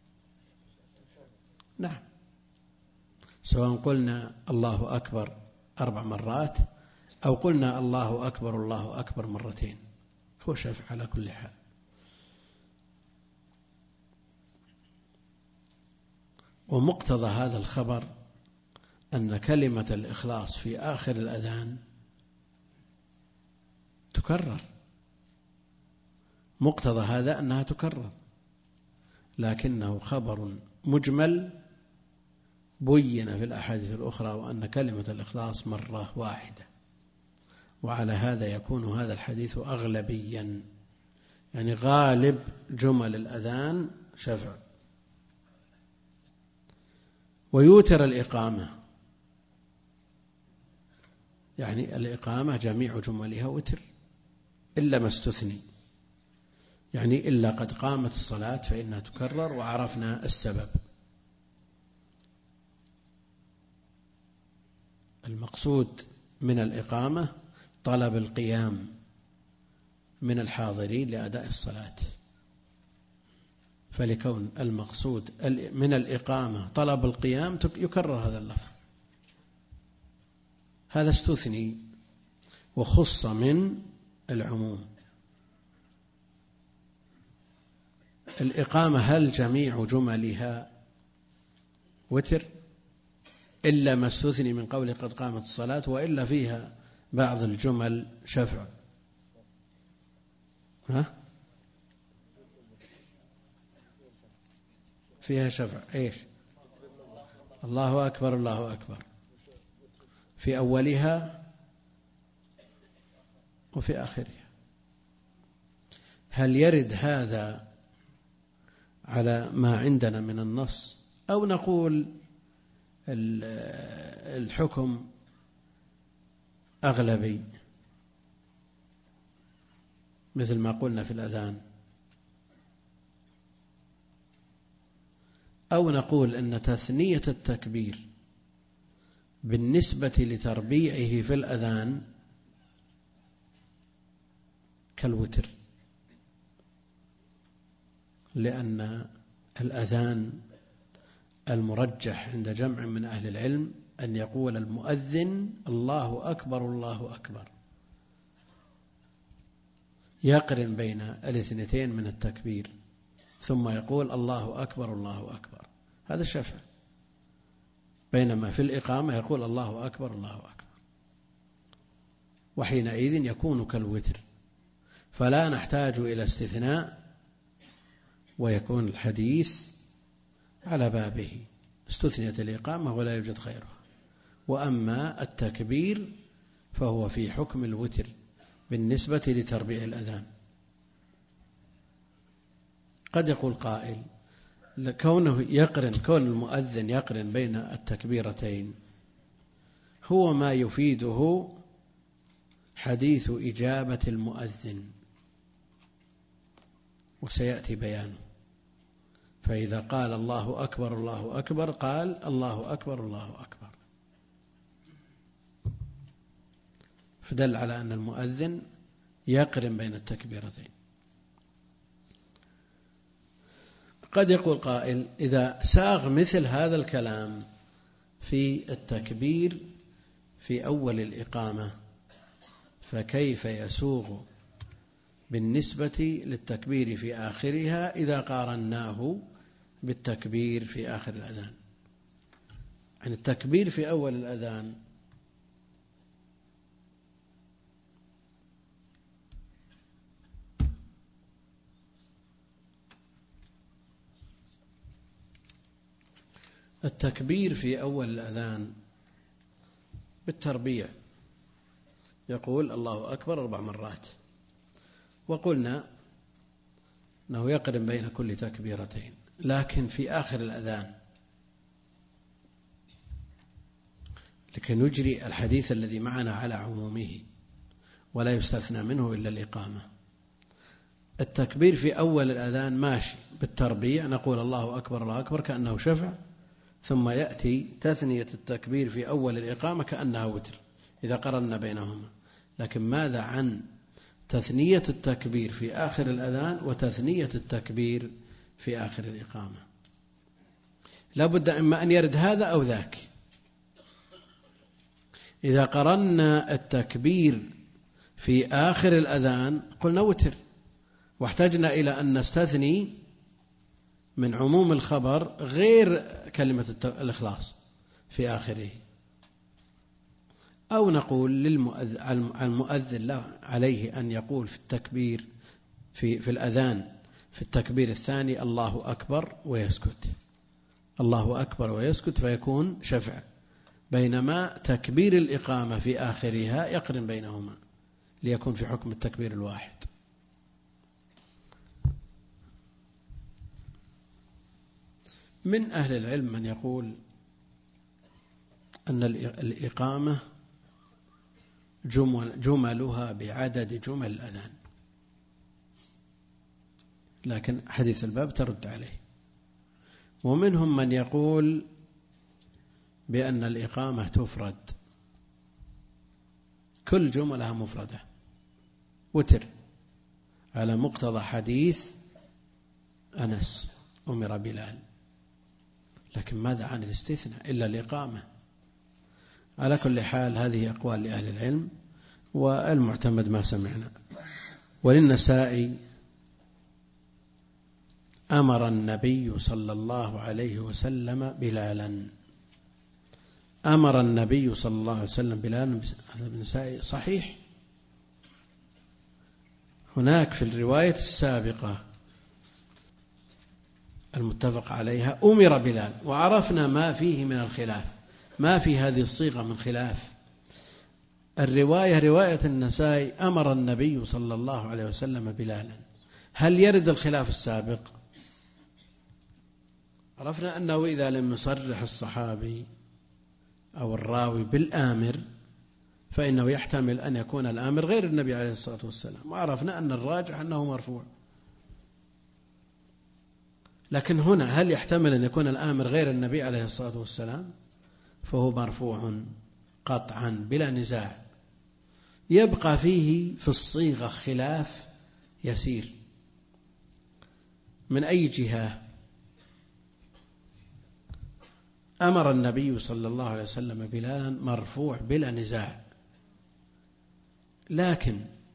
نعم، سواء قلنا الله أكبر أربع مرات أو قلنا الله أكبر الله أكبر مرتين، هو شفع على كل حال. ومقتضى هذا الخبر أن كلمة الإخلاص في آخر الأذان تكرر، مقتضى هذا أنها تكرر، لكنه خبر مجمل بين في الأحاديث الأخرى وأن كلمة الإخلاص مرة واحدة، وعلى هذا يكون هذا الحديث أغلبيا، يعني غالب جمل الأذان شفع. ويوتر الإقامة، يعني الإقامة جميع جملها وتر إلا ما استثني، يعني إلا قد قامت الصلاة فإنها تكرر وعرفنا السبب. المقصود من الإقامة طلب القيام من الحاضرين لأداء الصلاة، فلكون المقصود من الإقامة طلب القيام يكرر هذا اللفظ. هذا استثني وخص من العموم. الإقامة هل جميع جملها وتر إلا ما استثني من قول قد قامت الصلاة، وإلا فيها بعض الجمل شفع؟ ها؟ فيها شفع إيش؟ الله أكبر الله أكبر في أولها وفي آخرها. هل يرد هذا على ما عندنا من النص، أو نقول الحكم أغلبي مثل ما قلنا في الأذان، أو نقول أن تثنية التكبير بالنسبة لتربيعه في الأذان كالوتر، لأن الأذان المرجح عند جمع من أهل العلم أن يقول المؤذن الله أكبر الله أكبر، يقرن بين الاثنتين من التكبير ثم يقول الله أكبر الله أكبر، هذا الشفع. بينما في الإقامة يقول الله أكبر الله أكبر، وحينئذ يكون كالوتر، فلا نحتاج إلى استثناء ويكون الحديث على بابه، استثنيت الإقامة ولا يوجد غيرها. وأما التكبير فهو في حكم الوتر بالنسبة لتربيع الأذان. قد يقول قائل كونه يقرن كون المؤذن يقرن بين التكبيرتين هو ما يفيده حديث إجابة المؤذن، وسيأتي بيانه. فإذا قال الله أكبر الله أكبر قال الله أكبر الله أكبر، فدل على أن المؤذن يقرن بين التكبيرتين. قد يقول قائل إذا ساغ مثل هذا الكلام في التكبير في أول الإقامة فكيف يسوغ بالنسبة للتكبير في آخرها إذا قارناه بالتكبير في آخر الأذان؟ يعني التكبير في أول الأذان التكبير في أول الأذان بالتربيع يقول الله أكبر أربع مرات، وقلنا أنه يقرن بين كل تكبيرتين. لكن في آخر الأذان لكي نجري الحديث الذي معنا على عمومه ولا يستثنى منه إلا الإقامة، التكبير في أول الأذان ماشي بالتربيع، نقول الله أكبر الله أكبر كأنه شفع، ثم يأتي تثنية التكبير في أول الإقامة كأنها وتر إذا قرنا بينهما. لكن ماذا عن تثنية التكبير في آخر الأذان وتثنية التكبير في آخر الإقامة؟ لا بد إما أن يرد هذا أو ذاك. إذا قرنا التكبير في آخر الأذان قلنا وتر، واحتجنا إلى أن نستثني من عموم الخبر غير كلمة الإخلاص في آخره، أو نقول للمؤذن له عليه أن يقول في التكبير في, في الأذان في التكبير الثاني الله أكبر ويسكت، الله أكبر ويسكت فيكون شفع، بينما تكبير الإقامة في آخرها يقرن بينهما ليكون في حكم التكبير الواحد. من أهل العلم من يقول أن الإقامة جمل جملها بعدد جمل الأذان، لكن حديث الباب ترد عليه. ومنهم من يقول بأن الإقامة تفرد كل جملة مفردة وتر على مقتضى حديث أنس أمر بلال. لكن ماذا عن الاستثناء إلا الإقامة؟ على كل حال هذه أقوال لأهل العلم، والمعتمد ما سمعنا. وللنسائي أمر النبي صلى الله عليه وسلم بلالا. أمر النبي صلى الله عليه وسلم بلالا. هذا النسائي صحيح. هناك في الرواية السابقة المتفق عليها أمر بلال، وعرفنا ما فيه من الخلاف، ما في هذه الصيغة من خلاف. الرواية رواية النسائي أمر النبي صلى الله عليه وسلم بلالا. هل يرد الخلاف السابق؟ عرفنا أنه إذا لم يصرح الصحابي أو الراوي بالآمر فإنه يحتمل أن يكون الآمر غير النبي عليه الصلاة والسلام، وعرفنا أن الراجح أنه مرفوع. لكن هنا هل يحتمل أن يكون الآمر غير النبي عليه الصلاة والسلام؟ فهو مرفوع قطعا بلا نزاع. يبقى فيه في الصيغة خلاف يسير. من أي جهة؟ أمر النبي صلى الله عليه وسلم بلالا مرفوع بلا نزاع، لكن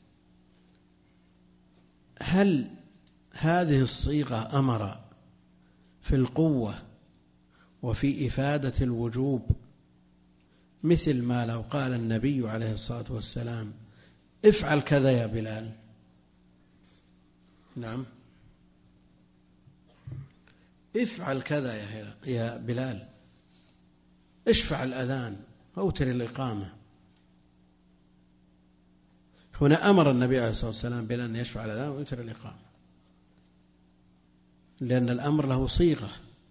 هل هذه الصيغة أمر في القوة وفي إفادة الوجوب، مثل ما لو قال النبي عليه الصلاة والسلام افعل كذا يا بلال؟ نعم، افعل كذا يا بلال، اشفع الأذان، أوتر الإقامة. هنا أمر النبي عليه الصلاة والسلام بأن يشفع الأذان ويوتر الإقامة، لأن الأمر له صيغة،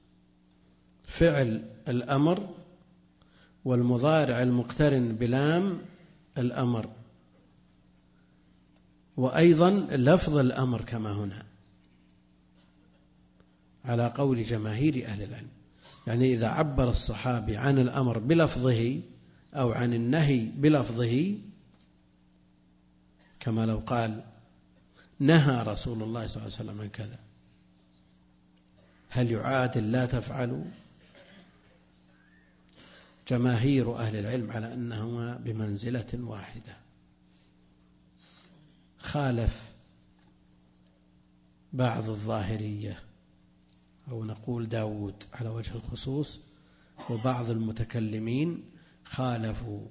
فعل الأمر والمضارع المقترن بلام الأمر، وأيضا لفظ الأمر كما هنا على قول جماهير أهل العلم. يعني إذا عبر الصحابي عن الأمر بلفظه أو عن النهي بلفظه، كما لو قال نهى رسول الله صلى الله عليه وسلم عن كذا، هل يعادل لا تفعلوا؟ جماهير أهل العلم على أنهما بمنزلة واحدة. خالف بعض الظاهرية أو نقول داود على وجه الخصوص، وبعض المتكلمين خالفوا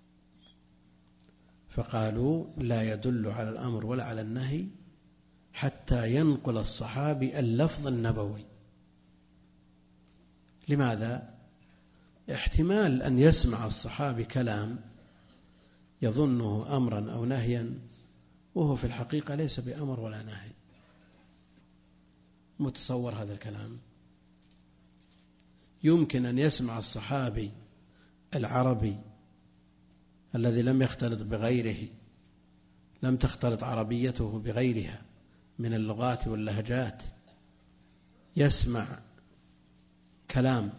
فقالوا لا يدل على الأمر ولا على النهي حتى ينقل الصحابي اللفظ النبوي. لماذا؟ احتمال أن يسمع الصحابي كلام يظنه أمرا أو نهيا وهو في الحقيقة ليس بأمر ولا نهي. متصور هذا الكلام؟ يمكن أن يسمع الصحابي العربي الذي لم يختلط بغيره، لم تختلط عربيته بغيرها من اللغات واللهجات، يسمع كلام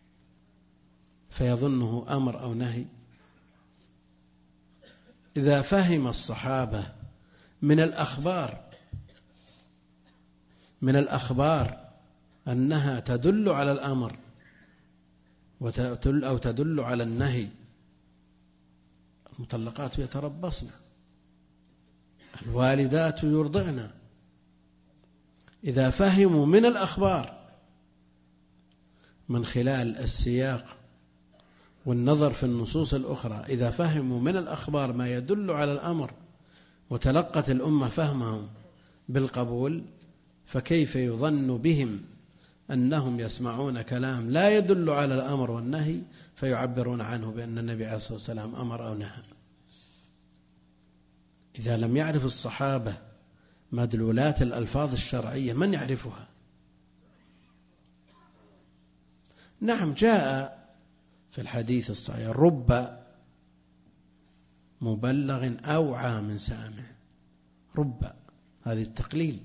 فيظنه أمر أو نهي. إذا فهم الصحابة من الأخبار من الأخبار أنها تدل على الأمر أو تدل على النهي، المطلقات يتربصن، الوالدات يرضعن. إذا فهموا من الأخبار من خلال السياق والنظر في النصوص الأخرى، إذا فهموا من الأخبار ما يدل على الأمر وتلقت الأمة فهمهم بالقبول، فكيف يظن بهم أنهم يسمعون كلام لا يدل على الأمر والنهي فيعبرون عنه بأن النبي عليه الصلاة والسلام أمر أو نهى؟ إذا لم يعرف الصحابة مدلولات الألفاظ الشرعية من يعرفها؟ نعم، جاء في الحديث الصحيح رب مبلغ أوعى من سامع. رب هذه التقليل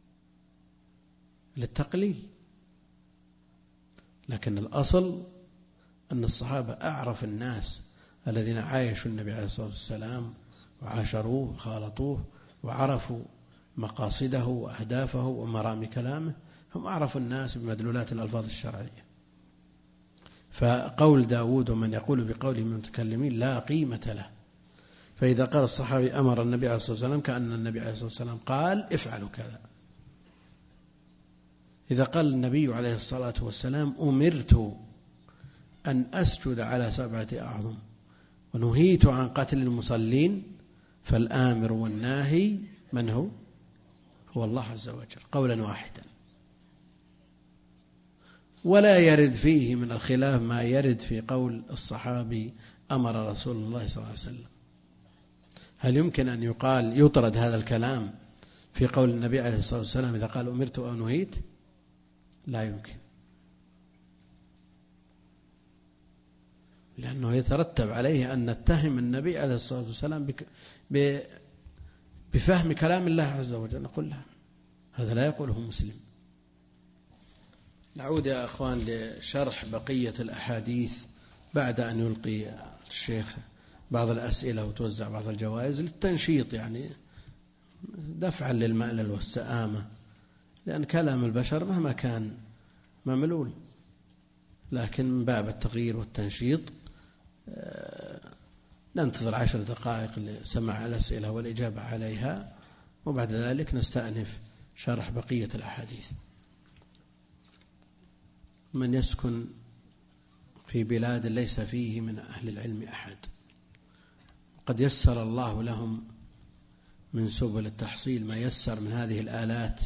للتقليل، لكن الأصل أن الصحابة أعرف الناس الذين عايشوا النبي عليه الصلاة والسلام وعاشروه وخالطوه وعرفوا مقاصده وأهدافه ومرامي كلامه، هم أعرف الناس بمدلولات الألفاظ الشرعية. فقول داود ومن يقول بقوله من المتكلمين لا قيمة له. فإذا قال الصحابي أمر النبي عليه الصلاة والسلام كأن النبي عليه الصلاة والسلام قال افعلوا كذا. إذا قال النبي عليه الصلاة والسلام أمرت أن أسجد على سبعة أعظم ونهيت عن قتل المصلين، فالآمر والناهي من هو؟ هو الله عز وجل قولا واحدا، ولا يرد فيه من الخلاف ما يرد في قول الصحابي أمر رسول الله صلى الله عليه وسلم. هل يمكن أن يقال يطرد هذا الكلام في قول النبي عليه الصلاة والسلام إذا قال أمرت أو نهيت؟ لا يمكن، لأنه يترتب عليه أن نتهم النبي عليه الصلاة والسلام بفهم كلام الله عز وجل. نقول له هذا لا يقوله مسلم. نعود يا أخوان لشرح بقية الأحاديث بعد أن يلقي الشيخ بعض الأسئلة وتوزع بعض الجوائز للتنشيط، يعني دفعا للملل والسآمة، لأن كلام البشر مهما كان مملول، لكن من باب التغيير والتنشيط ننتظر عشر دقائق لسماع الأسئلة والإجابة عليها، وبعد ذلك نستأنف شرح بقية الأحاديث. من يسكن في بلاد ليس فيه من أهل العلم أحد، قد يسر الله لهم من سبل التحصيل ما يسر من هذه الآلات،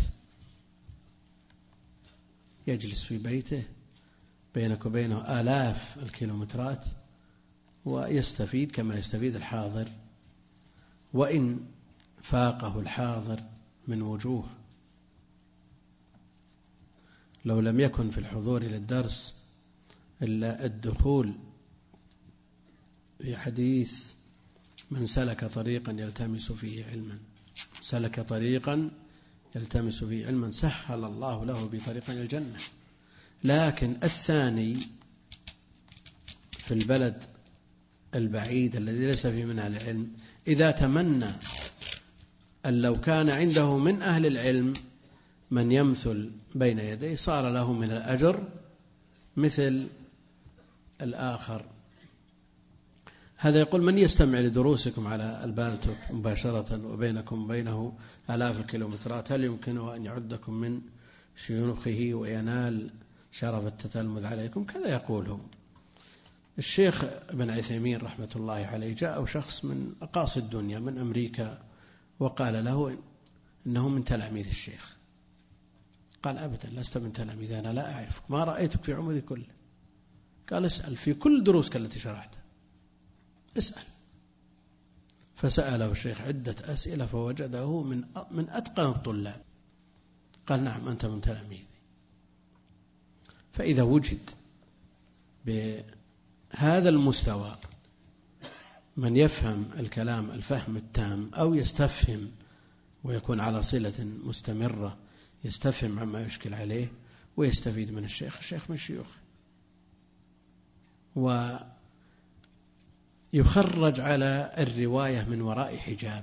يجلس في بيته بينك وبينه آلاف الكيلومترات ويستفيد كما يستفيد الحاضر، وإن فاقه الحاضر من وجوه. لو لم يكن في الحضور للدرس إلا الدخول في حديث من سلك طريقا يلتمس فيه علما سلك طريقا يلتمس فيه علما سهل الله له بطريق الجنة. لكن الثاني في البلد البعيد الذي ليس فيه من أهل العلم إذا تمنى أن لو كان عنده من أهل العلم من يمثل بين يديه صار له من الأجر مثل الآخر. هذا يقول من يستمع لدروسكم على البالتوك مباشرة وبينكم وبينه آلاف الكيلومترات، هل يمكنه أن يعدكم من شيوخه وينال شرف التتلمذ عليكم؟ كذا يقوله الشيخ ابن عثيمين رحمة الله عليه. جاء شخص من أقاصي الدنيا من أمريكا وقال له إنه من تلاميذ الشيخ. قال أبدا لست من تلاميذ، أنا لا أعرفك، ما رأيتك في عمري كله. قال اسأل في كل دروسك التي شرحتها، اسأل. فسأله الشيخ عدة أسئلة فوجده من من أتقن الطلاب. قال نعم أنت من تلاميذي. فإذا وجد بهذا المستوى من يفهم الكلام الفهم التام أو يستفهم ويكون على صلة مستمرة يستفهم عما يشكل عليه ويستفيد من الشيخ، الشيخ من شيوخه، ويخرج على الرواية من وراء حجاب.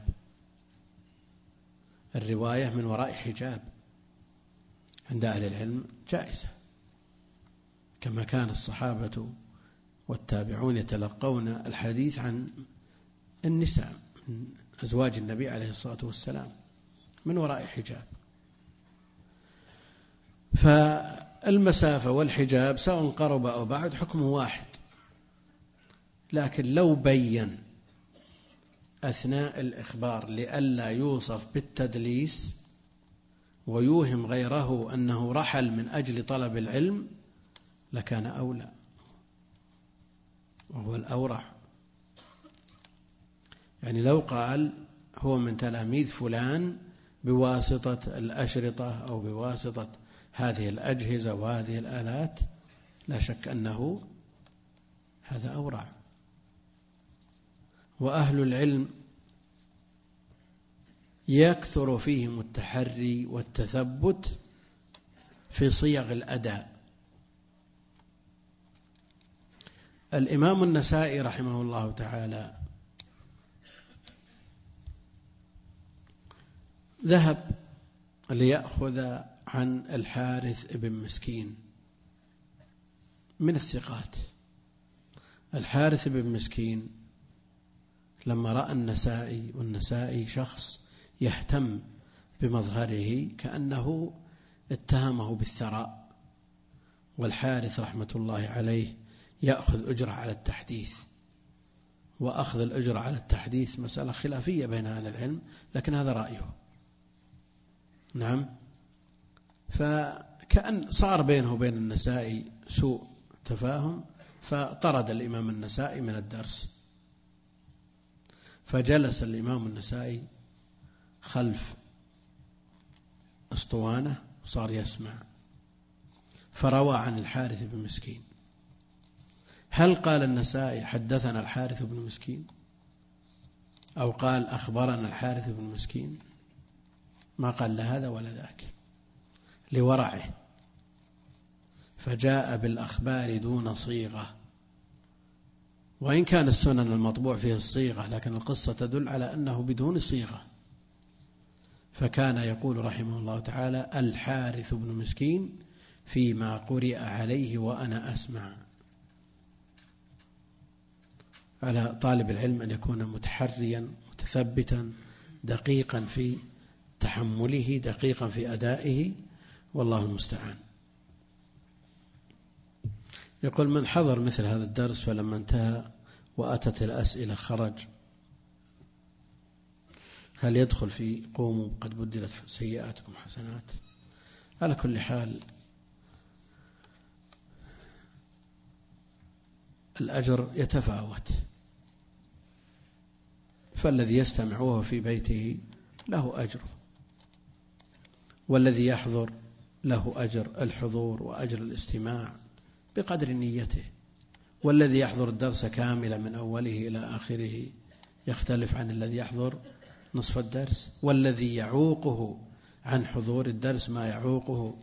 الرواية من وراء حجاب عند أهل العلم جائزة، كما كان الصحابة والتابعون يتلقون الحديث عن النساء من أزواج النبي عليه الصلاة والسلام من وراء حجاب. فالمسافة والحجاب سواء قرب أو بعد حكمه واحد، لكن لو بين أثناء الإخبار لئلا يوصف بالتدليس ويوهم غيره أنه رحل من أجل طلب العلم لكان أولى وهو الأورع. يعني لو قال هو من تلاميذ فلان بواسطة الأشرطة أو بواسطة هذه الأجهزة وهذه الآلات لا شك أنه هذا أورع. وأهل العلم يكثر فيهم التحري والتثبت في صيغ الأداء. الإمام النسائي رحمه الله تعالى ذهب ليأخذ عن الحارث بن مسكين من الثقات. الحارث بن مسكين لما رأى النسائي، والنسائي شخص يهتم بمظهره كأنه اتهمه بالثراء، والحارث رحمة الله عليه يأخذ أجرة على التحديث، وأخذ الأجرة على التحديث مسألة خلافية بين أهل العلم، لكن هذا رأيه. نعم. فكأن صار بينه وبين النسائي سوء تفاهم، فطرد الإمام النسائي من الدرس، فجلس الإمام النسائي خلف أسطوانة وصار يسمع، فروى عن الحارث بن مسكين. هل قال النسائي حدثنا الحارث بن مسكين أو قال أخبرنا الحارث بن مسكين؟ ما قال لا هذا ولا ذاك، لورعه، فجاء بالأخبار دون صيغة. وإن كان السنن المطبوع فيه الصيغة، لكن القصة تدل على أنه بدون صيغة. فكان يقول رحمه الله تعالى الحارث بن مسكين فيما قرئ عليه وأنا أسمع. على طالب العلم أن يكون متحريا متثبتا دقيقا في تحمله، دقيقا في أدائه، والله المستعان. يقول من حضر مثل هذا الدرس فلما انتهى وأتت الأسئلة خرج، هل يدخل في قوموا قد بدلت سيئاتكم حسنات؟ على كل حال الأجر يتفاوت، فالذي يستمع وهو في بيته له أجره، والذي يحضر له أجر الحضور وأجر الاستماع بقدر نيته، والذي يحضر الدرس كاملا من أوله إلى آخره يختلف عن الذي يحضر نصف الدرس، والذي يعوقه عن حضور الدرس ما يعوقه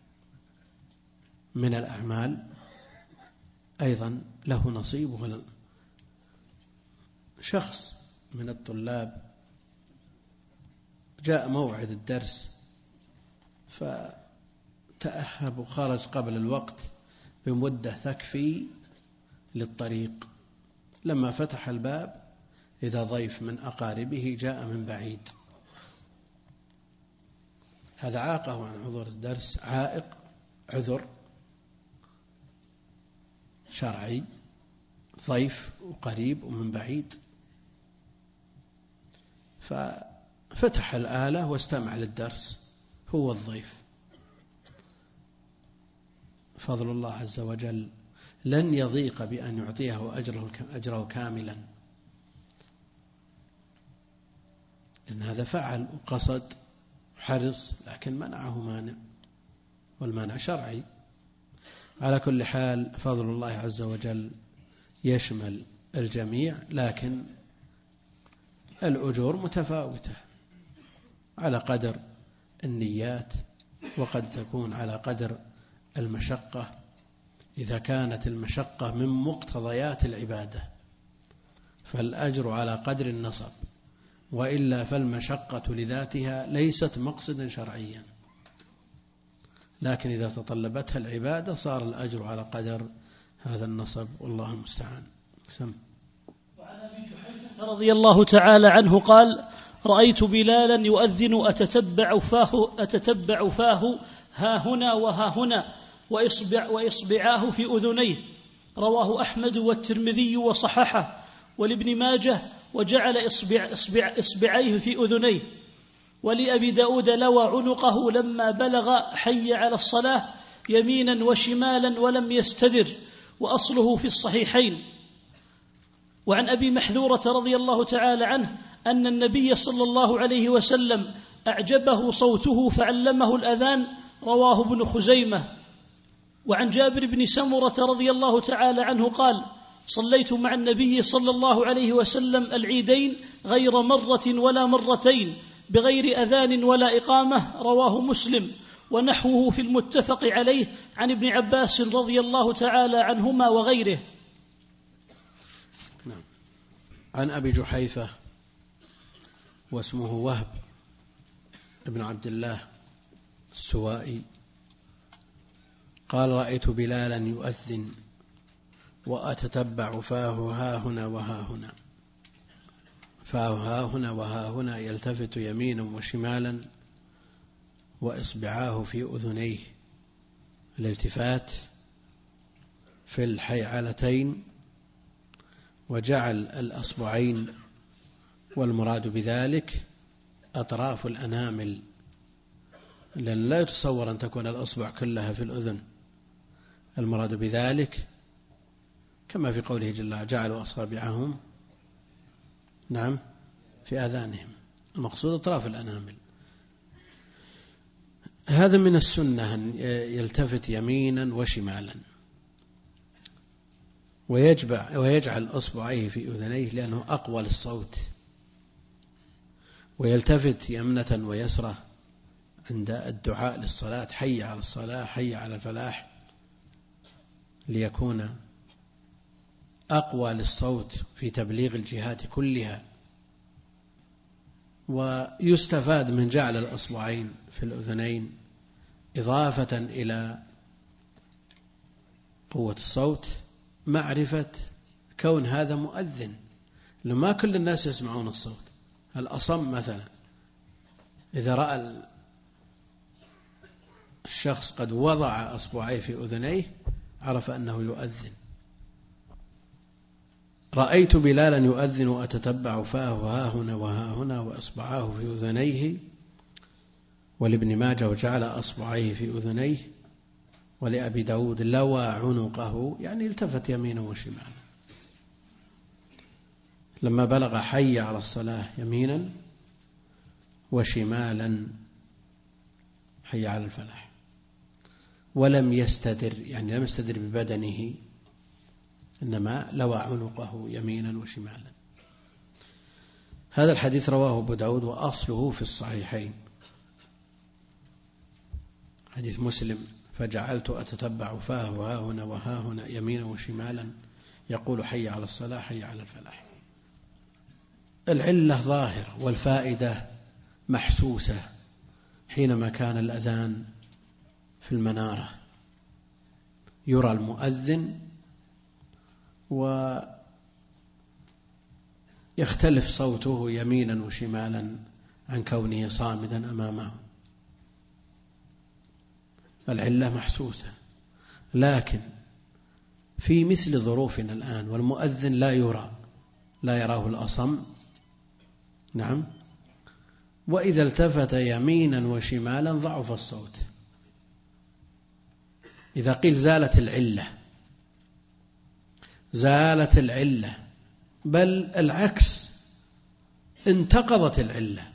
من الأعمال أيضا له نصيب. شخص من الطلاب جاء موعد الدرس فتأهب وخرج قبل الوقت بمدة تكفي للطريق، لما فتح الباب إذا ضيف من أقاربه جاء من بعيد، هذا عاقه عن حضور الدرس، عائق عذر شرعي، ضيف وقريب ومن بعيد، ففتح الآلة واستمع للدرس هو الضيف. فضل الله عز وجل لن يضيق بأن يعطيه أجره, أجره كاملا، لأن هذا فعل وقصد حرص، لكن منعه مانع، والمانع شرعي. على كل حال فضل الله عز وجل يشمل الجميع، لكن الأجور متفاوتة على قدر النيات، وقد تكون على قدر المشقة. إذا كانت المشقة من مقتضيات العبادة فالأجر على قدر النصب، وإلا فالمشقة لذاتها ليست مقصدا شرعيا، لكن إذا تطلبتها العبادة صار الأجر على قدر هذا النصب، والله المستعان. سم. وعن أبي جحيفة رضي الله تعالى عنه قال: رأيت بلالا يؤذن أتتبع فاه, أتتبع فاه ها هنا وها هنا وإصبع وإصبعاه في أذنيه. رواه أحمد والترمذي وصححه، ولابن ماجه وجعل إصبع إصبع إصبعيه في أذنيه. ولأبي داود لوى عنقه لما بلغ حي على الصلاة يمينا وشمالا ولم يستدر، وأصله في الصحيحين. وعن أبي محذورة رضي الله تعالى عنه أن النبي صلى الله عليه وسلم أعجبه صوته فعلمه الأذان. رواه ابن خزيمة. وعن جابر بن سمرة رضي الله تعالى عنه قال: صليت مع النبي صلى الله عليه وسلم العيدين غير مرة ولا مرتين بغير أذان ولا إقامة. رواه مسلم. ونحوه في المتفق عليه عن ابن عباس رضي الله تعالى عنهما وغيره. عن أبي جحيفة واسمه وهب ابن عبد الله السوائي قال رأيت بلالا يؤذن وأتتبع فاه ها هنا وها هنا، فاه ها هنا وها هنا يلتفت يمينا وشمالا وإصبعاه في أذنيه. الالتفات في الحيعلتين، وجعل الأصبعين والمراد بذلك أطراف الأنامل، لأن لا يتصور أن تكون الأصبع كلها في الأذن، المراد بذلك كما في قوله جل وعلا جعلوا أصابعهم نعم في آذانهم، المقصود أطراف الأنامل. هذا من السنة أن يلتفت يمينا وشمالا ويجبع ويجعل أصبعيه في أذنيه لأنه أقوى للصوت، ويلتفت يمنة ويسرة عند الدعاء للصلاة حي على الصلاة حي على الفلاح، ليكون أقوى للصوت في تبليغ الجهات كلها. ويستفاد من جعل الأصبعين في الأذنين إضافة إلى قوة الصوت معرفة كون هذا مؤذن، لما كل الناس يسمعون الصوت. الأصم مثلا إذا رأى الشخص قد وضع أصبعيه في أذنيه عرف أنه يؤذن. رأيت بلالا يؤذن وأتتبع فاه ها هنا وها هنا وأصبعاه في أذنيه. ولابن ماجه وجعل أصبعيه في أذنيه. ولأبي داود لوى عنقه، يعني التفت يمينا وشمالا لما بلغ حي على الصلاة يمينا وشمالا حي على الفلاح. ولم يستدر، يعني لم يستدر ببدنه، إنما لوى عنقه يمينا وشمالا. هذا الحديث رواه أبو داود وأصله في الصحيحين، حديث مسلم فجعلت أتتبع فاه ها هنا وها هنا يمينا وشمالا يقول حي على الصلاة حي على الفلاح. العلة ظاهرة والفائدة محسوسة حينما كان الأذان في المنارة يرى المؤذن ويختلف صوته يمينا وشمالا عن كونه صامدا أمامه. العلة محسوسة، لكن في مثل ظروفنا الآن والمؤذن لا يرى، لا يراه الأصم، نعم، وإذا التفت يمينا وشمالا ضعف الصوت. إذا قيل زالت العلة زالت العلة، بل العكس، انتقضت العلة،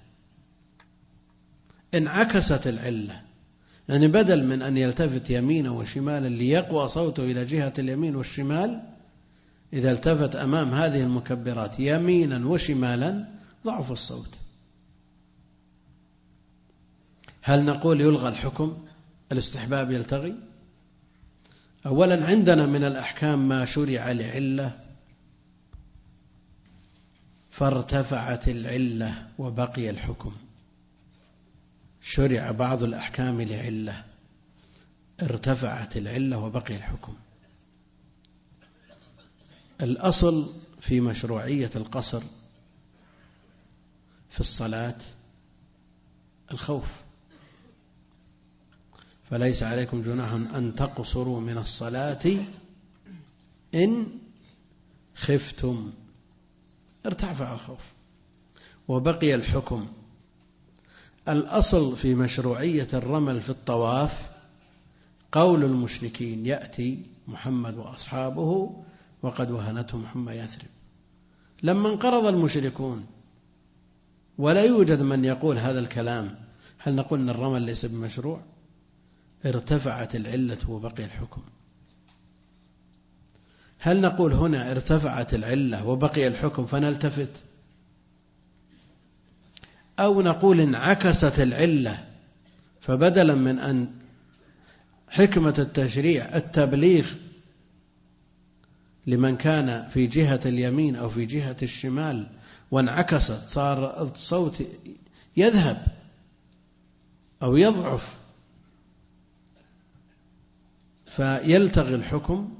انعكست العلة، يعني بدل من أن يلتفت يمينا وشمالا ليقوى صوته إلى جهة اليمين والشمال، إذا التفت أمام هذه المكبرات يمينا وشمالا ضعف الصوت. هل نقول يلغى الحكم؟ الاستحباب يلتغي؟ أولا عندنا من الأحكام ما شرع لعلة فارتفعت العلة وبقي الحكم. شرع بعض الأحكام لعلة ارتفعت العلة وبقي الحكم. الأصل في مشروعية القصر في الصلاة الخوف، فليس عليكم جناح أن تقصروا من الصلاة إن خفتم، ارتفع الخوف وبقي الحكم. الأصل في مشروعية الرمل في الطواف قول المشركين يأتي محمد وأصحابه وقد وهنتهم حمى يثرب. لما انقرض المشركون ولا يوجد من يقول هذا الكلام، هل نقول أن الرمل ليس بمشروع؟ ارتفعت العلة وبقي الحكم. هل نقول هنا ارتفعت العلة وبقي الحكم فنلتفت، أو نقول انعكست العلة فبدلا من أن حكمة التشريع التبليغ لمن كان في جهة اليمين أو في جهة الشمال وانعكست صار الصوت يذهب أو يضعف، فيلتغي الحكم،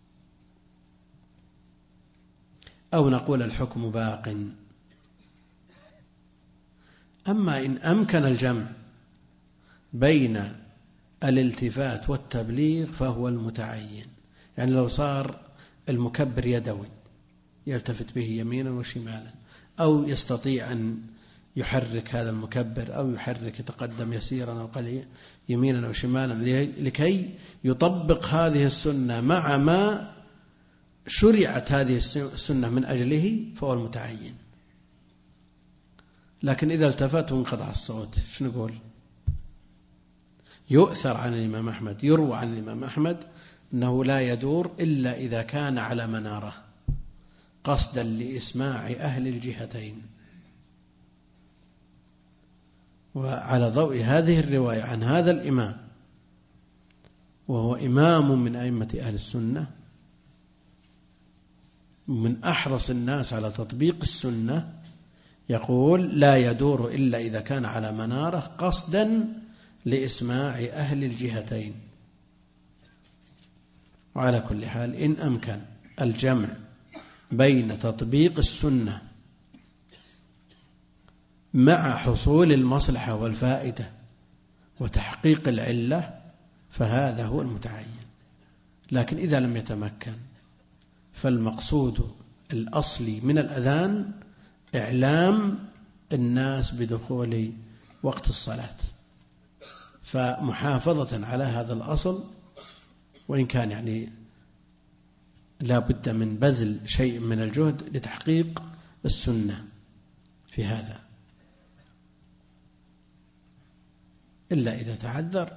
أو نقول الحكم باق. أما إن أمكن الجمع بين الالتفات والتبليغ فهو المتعين. يعني لو صار المكبر يدوي يلتفت به يمينا وشمالا، أو يستطيع أن يحرك هذا المكبر أو يحرك يتقدم يسيرا أو قليلا يمينا أو شمالا لكي يطبق هذه السنة مع ما شرعت هذه السنة من أجله، فهو المتعين. لكن إذا التفت وانقطع الصوت شو نقول؟ يؤثر عن الإمام أحمد، يروى عن الإمام أحمد أنه لا يدور إلا إذا كان على منارة قصدا لإسماع أهل الجهتين. وعلى ضوء هذه الرواية عن هذا الإمام، وهو إمام من أئمة أهل السنة، من أحرص الناس على تطبيق السنة، يقول لا يدور إلا إذا كان على منارة قصدا لإسماع أهل الجهتين. وعلى كل حال إن أمكن الجمع بين تطبيق السنة مع حصول المصلحة والفائدة وتحقيق العلة فهذا هو المتعين. لكن إذا لم يتمكن فالمقصود الأصلي من الأذان إعلام الناس بدخول وقت الصلاة، فمحافظة على هذا الأصل، وإن كان يعني لا بد من بذل شيء من الجهد لتحقيق السنة في هذا، إلا إذا تعذر.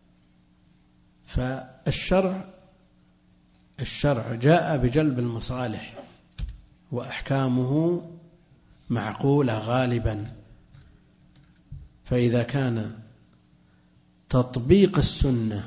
فالشرع الشرع جاء بجلب المصالح وأحكامه معقولة غالبا، فإذا كان تطبيق السنة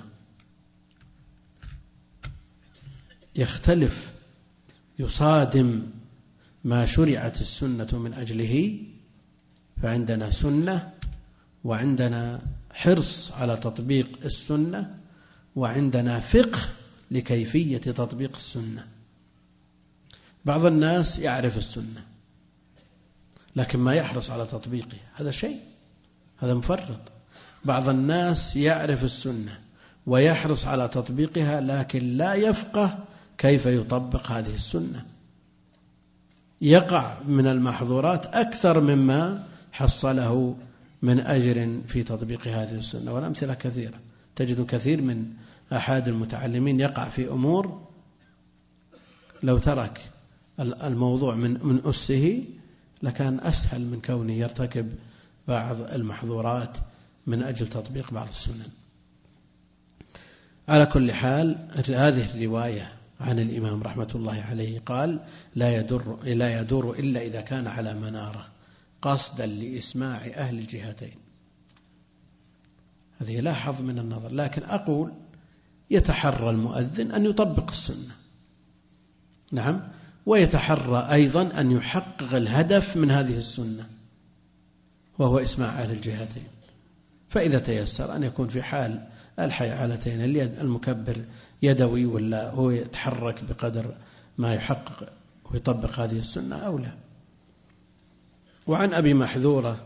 يختلف يصادم ما شرعت السنة من أجله فعندنا سنة، وعندنا حرص على تطبيق السنة، وعندنا فقه لكيفية تطبيق السنة. بعض الناس يعرف السنة لكن ما يحرص على تطبيقها، هذا شيء، هذا مفرط. بعض الناس يعرف السنة ويحرص على تطبيقها لكن لا يفقه كيف يطبق هذه السنة، يقع من المحظورات أكثر مما حصله من أجر في تطبيق هذه السنة. والأمثلة كثيرة، تجد كثير من أحد المتعلمين يقع في أمور لو ترك الموضوع من من أسه لكان أسهل من كونه يرتكب بعض المحظورات من أجل تطبيق بعض السنن. على كل حال هذه الرواية عن الإمام رحمة الله عليه قال لا يدور, لا يدور إلا إذا كان على منارة قصدا لإسماع أهل الجهتين. هذه لا حظ من النظر، لكن أقول يتحرى المؤذن أن يطبق السنة، نعم، ويتحرى أيضا أن يحقق الهدف من هذه السنة وهو إسماع أهل الجهتين. فإذا تيسر أن يكون في حال الحيعلتين اليد المكبر يدوي ولا هو يتحرك بقدر ما يحقق ويطبق هذه السنة أو لا. وعن أبي محذورة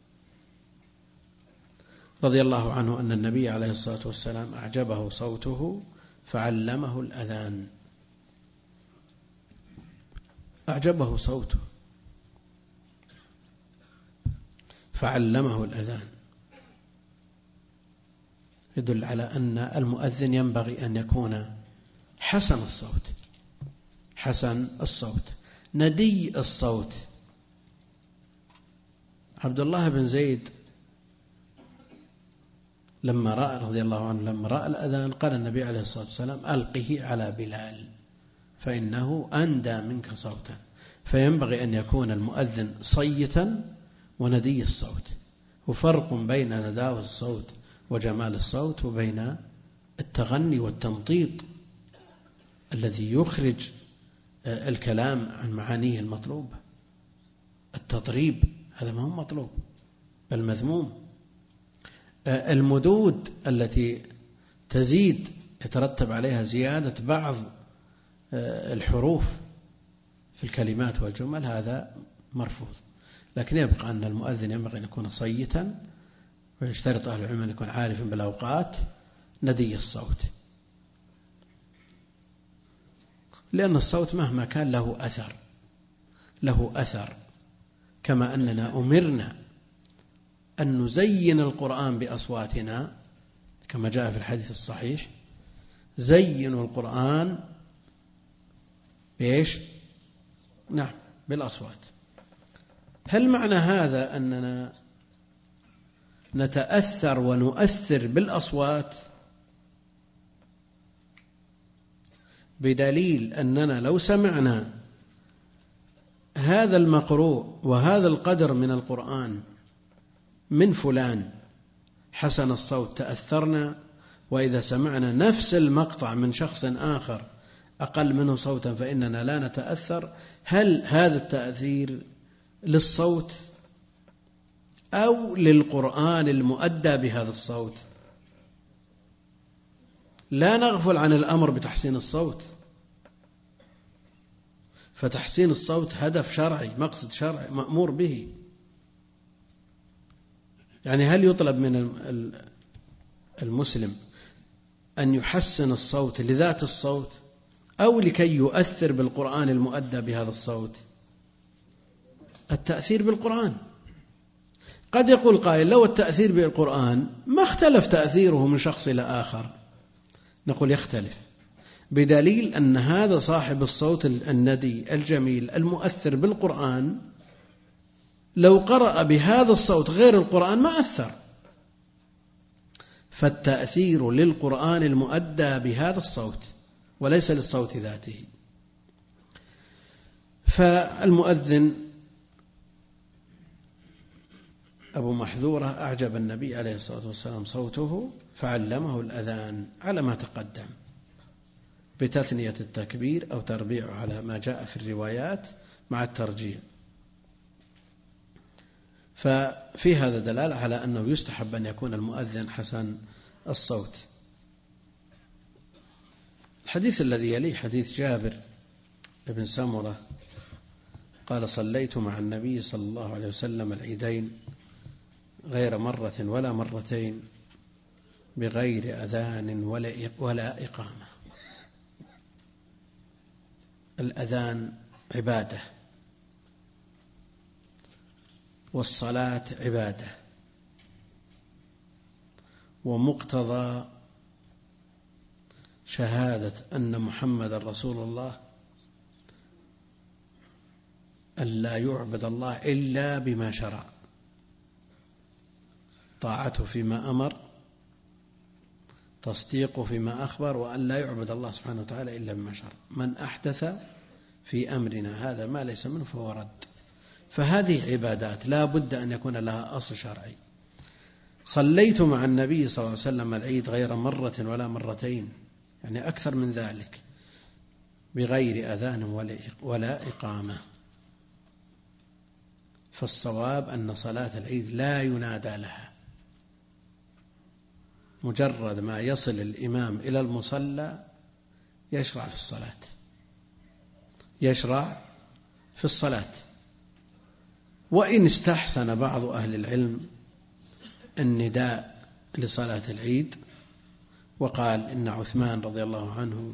رضي الله عنه أن النبي عليه الصلاة والسلام أعجبه صوته فعلمه الأذان. أعجبه صوته فعلمه الأذان، يدل على أن المؤذن ينبغي أن يكون حسن الصوت، حسن الصوت ندي الصوت. عبد الله بن زيد لما رأى رضي الله عنه لما رأى الأذان قال النبي عليه الصلاة والسلام ألقه على بلال فإنه أندى منك صوتا. فينبغي أن يكون المؤذن صيتا وندي الصوت، وفرق بين نداء الصوت وجمال الصوت وبين التغني والتمطيط الذي يخرج الكلام عن معانيه المطلوبة. التطريب هذا ما هو مطلوب بل مذموم. المدود التي تزيد يترتب عليها زيادة بعض الحروف في الكلمات والجمل هذا مرفوض. لكن يبقى أن المؤذن ينبغي أن يكون صيتا، ويشترط أهل العلم أن يكون عارفا بالأوقات ندي الصوت، لأن الصوت مهما كان له أثر له أثر كما أننا أمرنا أن نزين القرآن بأصواتنا كما جاء في الحديث الصحيح: زينوا القرآن بإيش؟ نعم، بالأصوات. هل معنى هذا أننا نتأثر ونؤثر بالأصوات؟ بدليل أننا لو سمعنا هذا المقروء وهذا القدر من القرآن من فلان حسن الصوت تأثرنا، وإذا سمعنا نفس المقطع من شخص آخر أقل منه صوتا فإننا لا نتأثر. هل هذا التأثير للصوت أو للقرآن المؤدى بهذا الصوت؟ لا نغفل عن الأمر بتحسين الصوت، فتحسين الصوت هدف شرعي، مقصد شرعي مأمور به. يعني هل يطلب من المسلم أن يحسن الصوت لذات الصوت أو لكي يؤثر بالقرآن المؤدى بهذا الصوت؟ التأثير بالقرآن. قد يقول قائل: لو التأثير بالقرآن ما اختلف تأثيره من شخص إلى آخر. نقول: يختلف، بدليل أن هذا صاحب الصوت الندي الجميل المؤثر بالقرآن لو قرأ بهذا الصوت غير القرآن ما أثر. فالتأثير للقرآن المؤدى بهذا الصوت وليس للصوت ذاته. فالمؤذن أبو محذورة أعجب النبي عليه الصلاة والسلام صوته فعلمه الأذان على ما تقدم بتثنية التكبير أو تربيعه على ما جاء في الروايات مع الترجيع. ففي هذا دلالة على أنه يستحب أن يكون المؤذن حسن الصوت. الحديث الذي يليه حديث جابر بن سمرة قال: صليت مع النبي صلى الله عليه وسلم العيدين غير مرة ولا مرتين بغير أذان ولا إقامة. الأذان عبادة، والصلاة عبادة، ومقتضى شهادة أن محمد رسول الله أن لا يعبد الله إلا بما شرع، طاعته فيما أمر، تصديقه فيما أخبر، وأن لا يعبد الله سبحانه وتعالى إلا بما شرع. من أحدث في أمرنا هذا ما ليس منه فهو رد. فهذه عبادات لا بد أن يكون لها أصل شرعي. صليت مع النبي صلى الله عليه وسلم العيد غير مرة ولا مرتين، يعني أكثر من ذلك، بغير أذان ولا إقامة. فالصواب أن صلاة العيد لا ينادى لها، مجرد ما يصل الإمام إلى المصلى يشرع في الصلاة يشرع في الصلاة وإن استحسن بعض أهل العلم النداء لصلاة العيد، وقال إن عثمان رضي الله عنه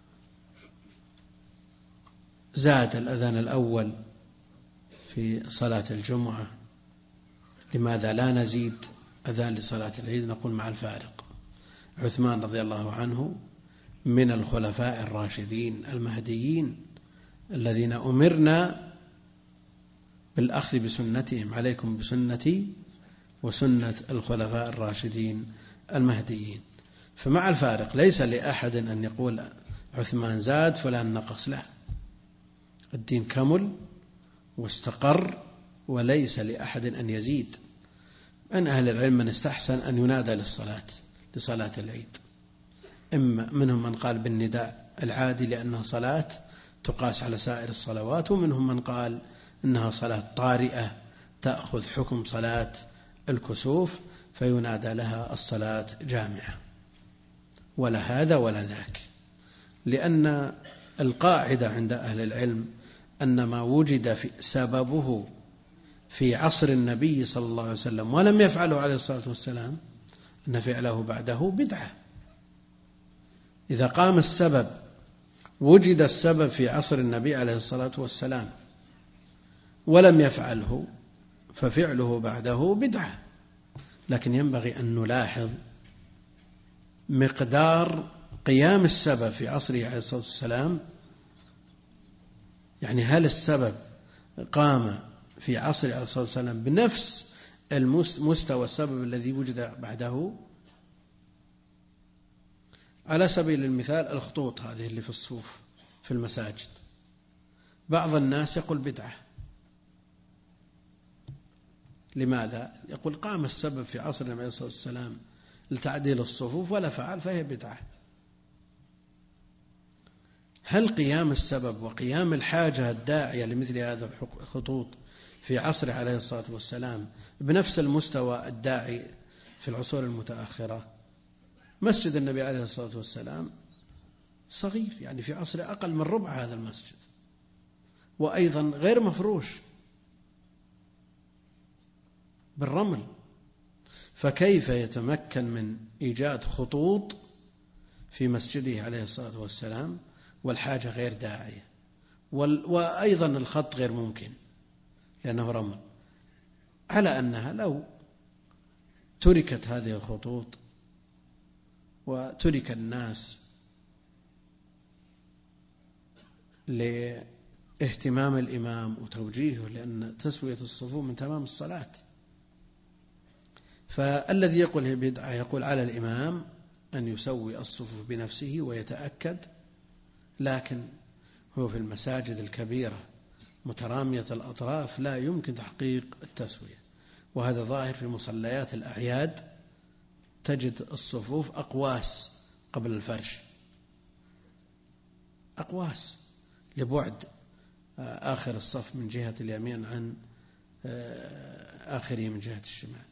زاد الأذان الأول في صلاة الجمعة، لماذا لا نزيد أذان لصلاة العيد؟ نقول مع الفارق. عثمان رضي الله عنه من الخلفاء الراشدين المهديين الذين أمرنا بالأخذ بسنتهم، عليكم بسنتي وسنة الخلفاء الراشدين المهديين. فمع الفارق ليس لأحد أن يقول عثمان زاد فلان نقص، له الدين كمل واستقر، وليس لأحد أن يزيد. من أهل العلم من استحسن أن ينادى للصلاة لصلاة العيد، إما منهم من قال بالنداء العادي لأنها صلاة تقاس على سائر الصلوات، ومنهم من قال إنها صلاة طارئة تأخذ حكم صلاة الكسوف فينادى لها الصلاة جامعة، ولا هذا ولا ذاك، لأن القاعدة عند أهل العلم أن ما وجد في سببه في عصر النبي صلى الله عليه وسلم ولم يفعله عليه الصلاة والسلام أن فعله بعده بدعة. إذا قام السبب وجد السبب في عصر النبي عليه الصلاة والسلام ولم يفعله ففعله بعده بدعة. لكن ينبغي أن نلاحظ مقدار قيام السبب في عصره عليه الصلاة والسلام، يعني هل السبب قام في عصر عليه الصلاة والسلام بنفس المستوى السبب الذي وجد بعده؟ على سبيل المثال الخطوط هذه اللي في الصفوف في المساجد، بعض الناس يقول بدعة. لماذا؟ يقول قام السبب في عصر النبي عليه الصلاة والسلام لتعديل الصفوف ولا فعل فهي بدعة. هل قيام السبب وقيام الحاجة الداعية لمثل هذا الخطوط في عصره عليه الصلاة والسلام بنفس المستوى الداعي في العصور المتأخرة؟ مسجد النبي عليه الصلاة والسلام صغير، يعني في عصر أقل من ربع هذا المسجد، وأيضا غير مفروش بالرمل، فكيف يتمكن من إيجاد خطوط في مسجده عليه الصلاة والسلام والحاجة غير داعية، وأيضا الخط غير ممكن لأنه رمل، على أنها لو تركت هذه الخطوط وترك الناس لاهتمام الإمام وتوجيهه، لأن تسوية الصفوف من تمام الصلاة. فالذي يقول هي بدعة يقول على الإمام أن يسوي الصفوف بنفسه ويتأكد، لكن هو في المساجد الكبيرة مترامية الأطراف لا يمكن تحقيق التسوية، وهذا ظاهر في مصليات الأعياد، تجد الصفوف أقواس قبل الفرش، أقواس لبعد آخر الصف من جهة اليمين عن آخره من جهة الشمال.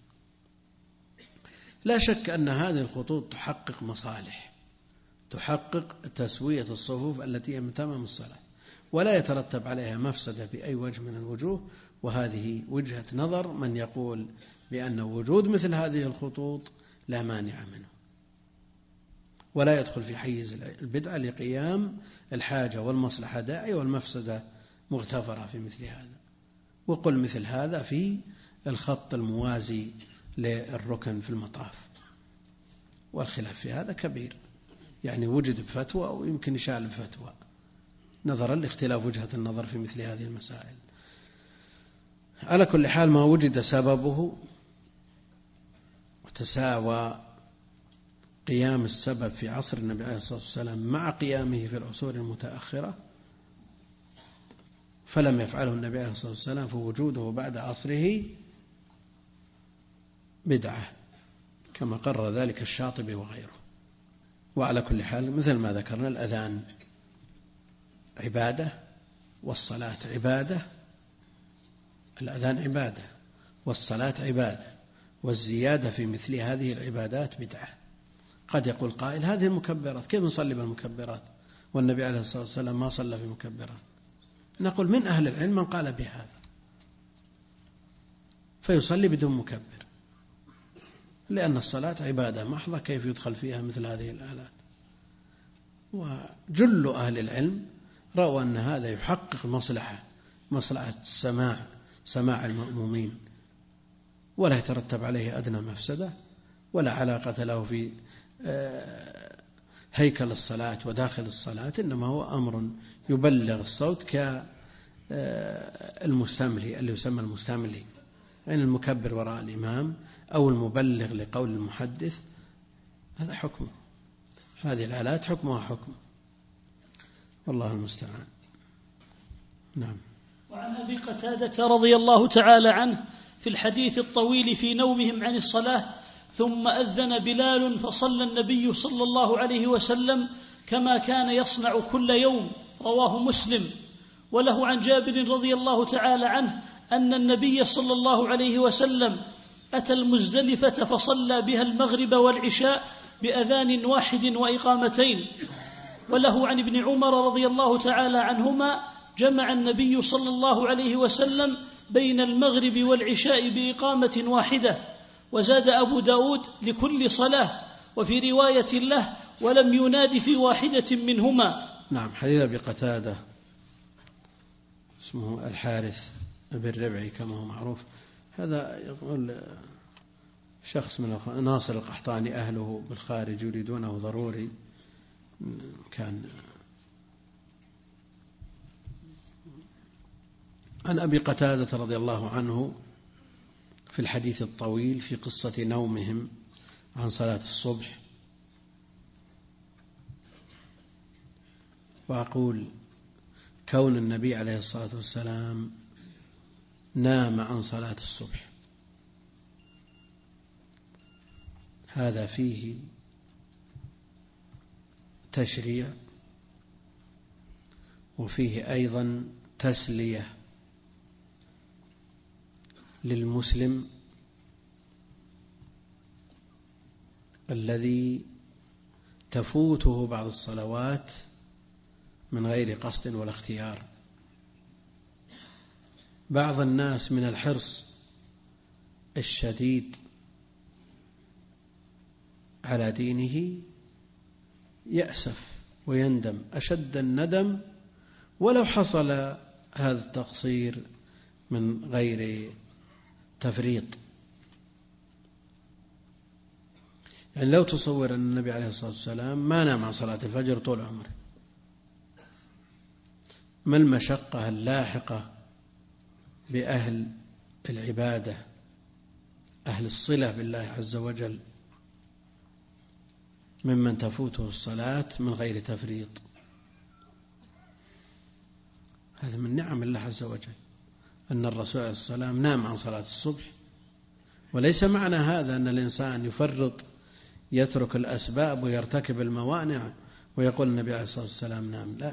لا شك أن هذه الخطوط تحقق مصالح، تحقق تسوية الصفوف التي هي من تمام الصلاة، ولا يترتب عليها مفسدة بأي وجه من الوجوه. وهذه وجهة نظر من يقول بأن وجود مثل هذه الخطوط لا مانع منه، ولا يدخل في حيز البدعة لقيام الحاجة والمصلحة داعية والمفسدة مغتفرة في مثل هذا. وقل مثل هذا في الخط الموازي للركن في المطاف، والخلاف في هذا كبير، يعني وجد بفتوى أو يمكن يشال بفتوى نظرا لاختلاف وجهة النظر في مثل هذه المسائل. على كل حال ما وجد سببه وتساوى قيام السبب في عصر النبي عليه الصلاة والسلام مع قيامه في العصور المتأخرة فلم يفعله النبي عليه الصلاة والسلام، فوجوده بعد عصره بدعة كما قرر ذلك الشاطبي وغيره. وعلى كل حال مثل ما ذكرنا الأذان عبادة والصلاة عبادة، الأذان عبادة والصلاة عبادة، والزيادة في مثل هذه العبادات بدعة. قد يقول قائل هذه المكبرات كيف نصلي بالمكبرات والنبي عليه الصلاة والسلام ما صلى في مكبرات؟ نقول من أهل العلم من قال بهذا فيصلي بدون مكبر، لأن الصلاة عبادة محضة كيف يدخل فيها مثل هذه الآلات. وجل أهل العلم رأوا أن هذا يحقق مصلحة مصلحة السماع سماع المأمومين، ولا يترتب عليه أدنى مفسدة، ولا علاقة له في هيكل الصلاة وداخل الصلاة، إنما هو أمر يبلغ الصوت كالمستملي اللي يسمى المستملي، يعني المكبر وراء الإمام أو المبلغ لقول المحدث، هذا حكمه، هذه الآلات حكمها حكم، والله المستعان. نعم. وعن أبي قتادة رضي الله تعالى عنه في الحديث الطويل في نومهم عن الصلاة: ثم أذن بلال فصلى النبي صلى الله عليه وسلم كما كان يصنع كل يوم، رواه مسلم. وله عن جابر رضي الله تعالى عنه أن النبي صلى الله عليه وسلم أتى المزدلفة فصلى بها المغرب والعشاء بأذان واحد وإقامتين. وله عن ابن عمر رضي الله تعالى عنهما جمع النبي صلى الله عليه وسلم بين المغرب والعشاء بإقامة واحدة. وزاد أبو داود لكل صلاة، وفي رواية له ولم يناد في واحدة منهما. نعم. حديث أبي قتادة اسمه الحارث بن ربعي كما هو معروف، هذا يقول شخص من ناصر القحطاني أهله بالخارج يريدونه ضروري، كان عن أبي قتادة رضي الله عنه في الحديث الطويل في قصة نومهم عن صلاة الصبح. وأقول كون النبي عليه الصلاة والسلام نام عن صلاة الصبح هذا فيه تشريع، وفيه أيضا تسلية للمسلم الذي تفوته بعض الصلوات من غير قصد ولا اختيار. بعض الناس من الحرص الشديد على دينه يأسف ويندم أشد الندم ولو حصل هذا التقصير من غير تفريط. يعني لو تصور أن النبي عليه الصلاة والسلام ما نام عن صلاة الفجر طول عمره، ما المشقة اللاحقة بأهل العبادة أهل الصلة بالله عز وجل ممن تفوته الصلاة من غير تفريط. هذا من نعم الله عز وجل أن الرسول عليه الصلاة والسلام نام عن صلاة الصبح. وليس معنى هذا أن الإنسان يفرط يترك الأسباب ويرتكب الموانع ويقول النبي عليه الصلاة والسلام نام، لا،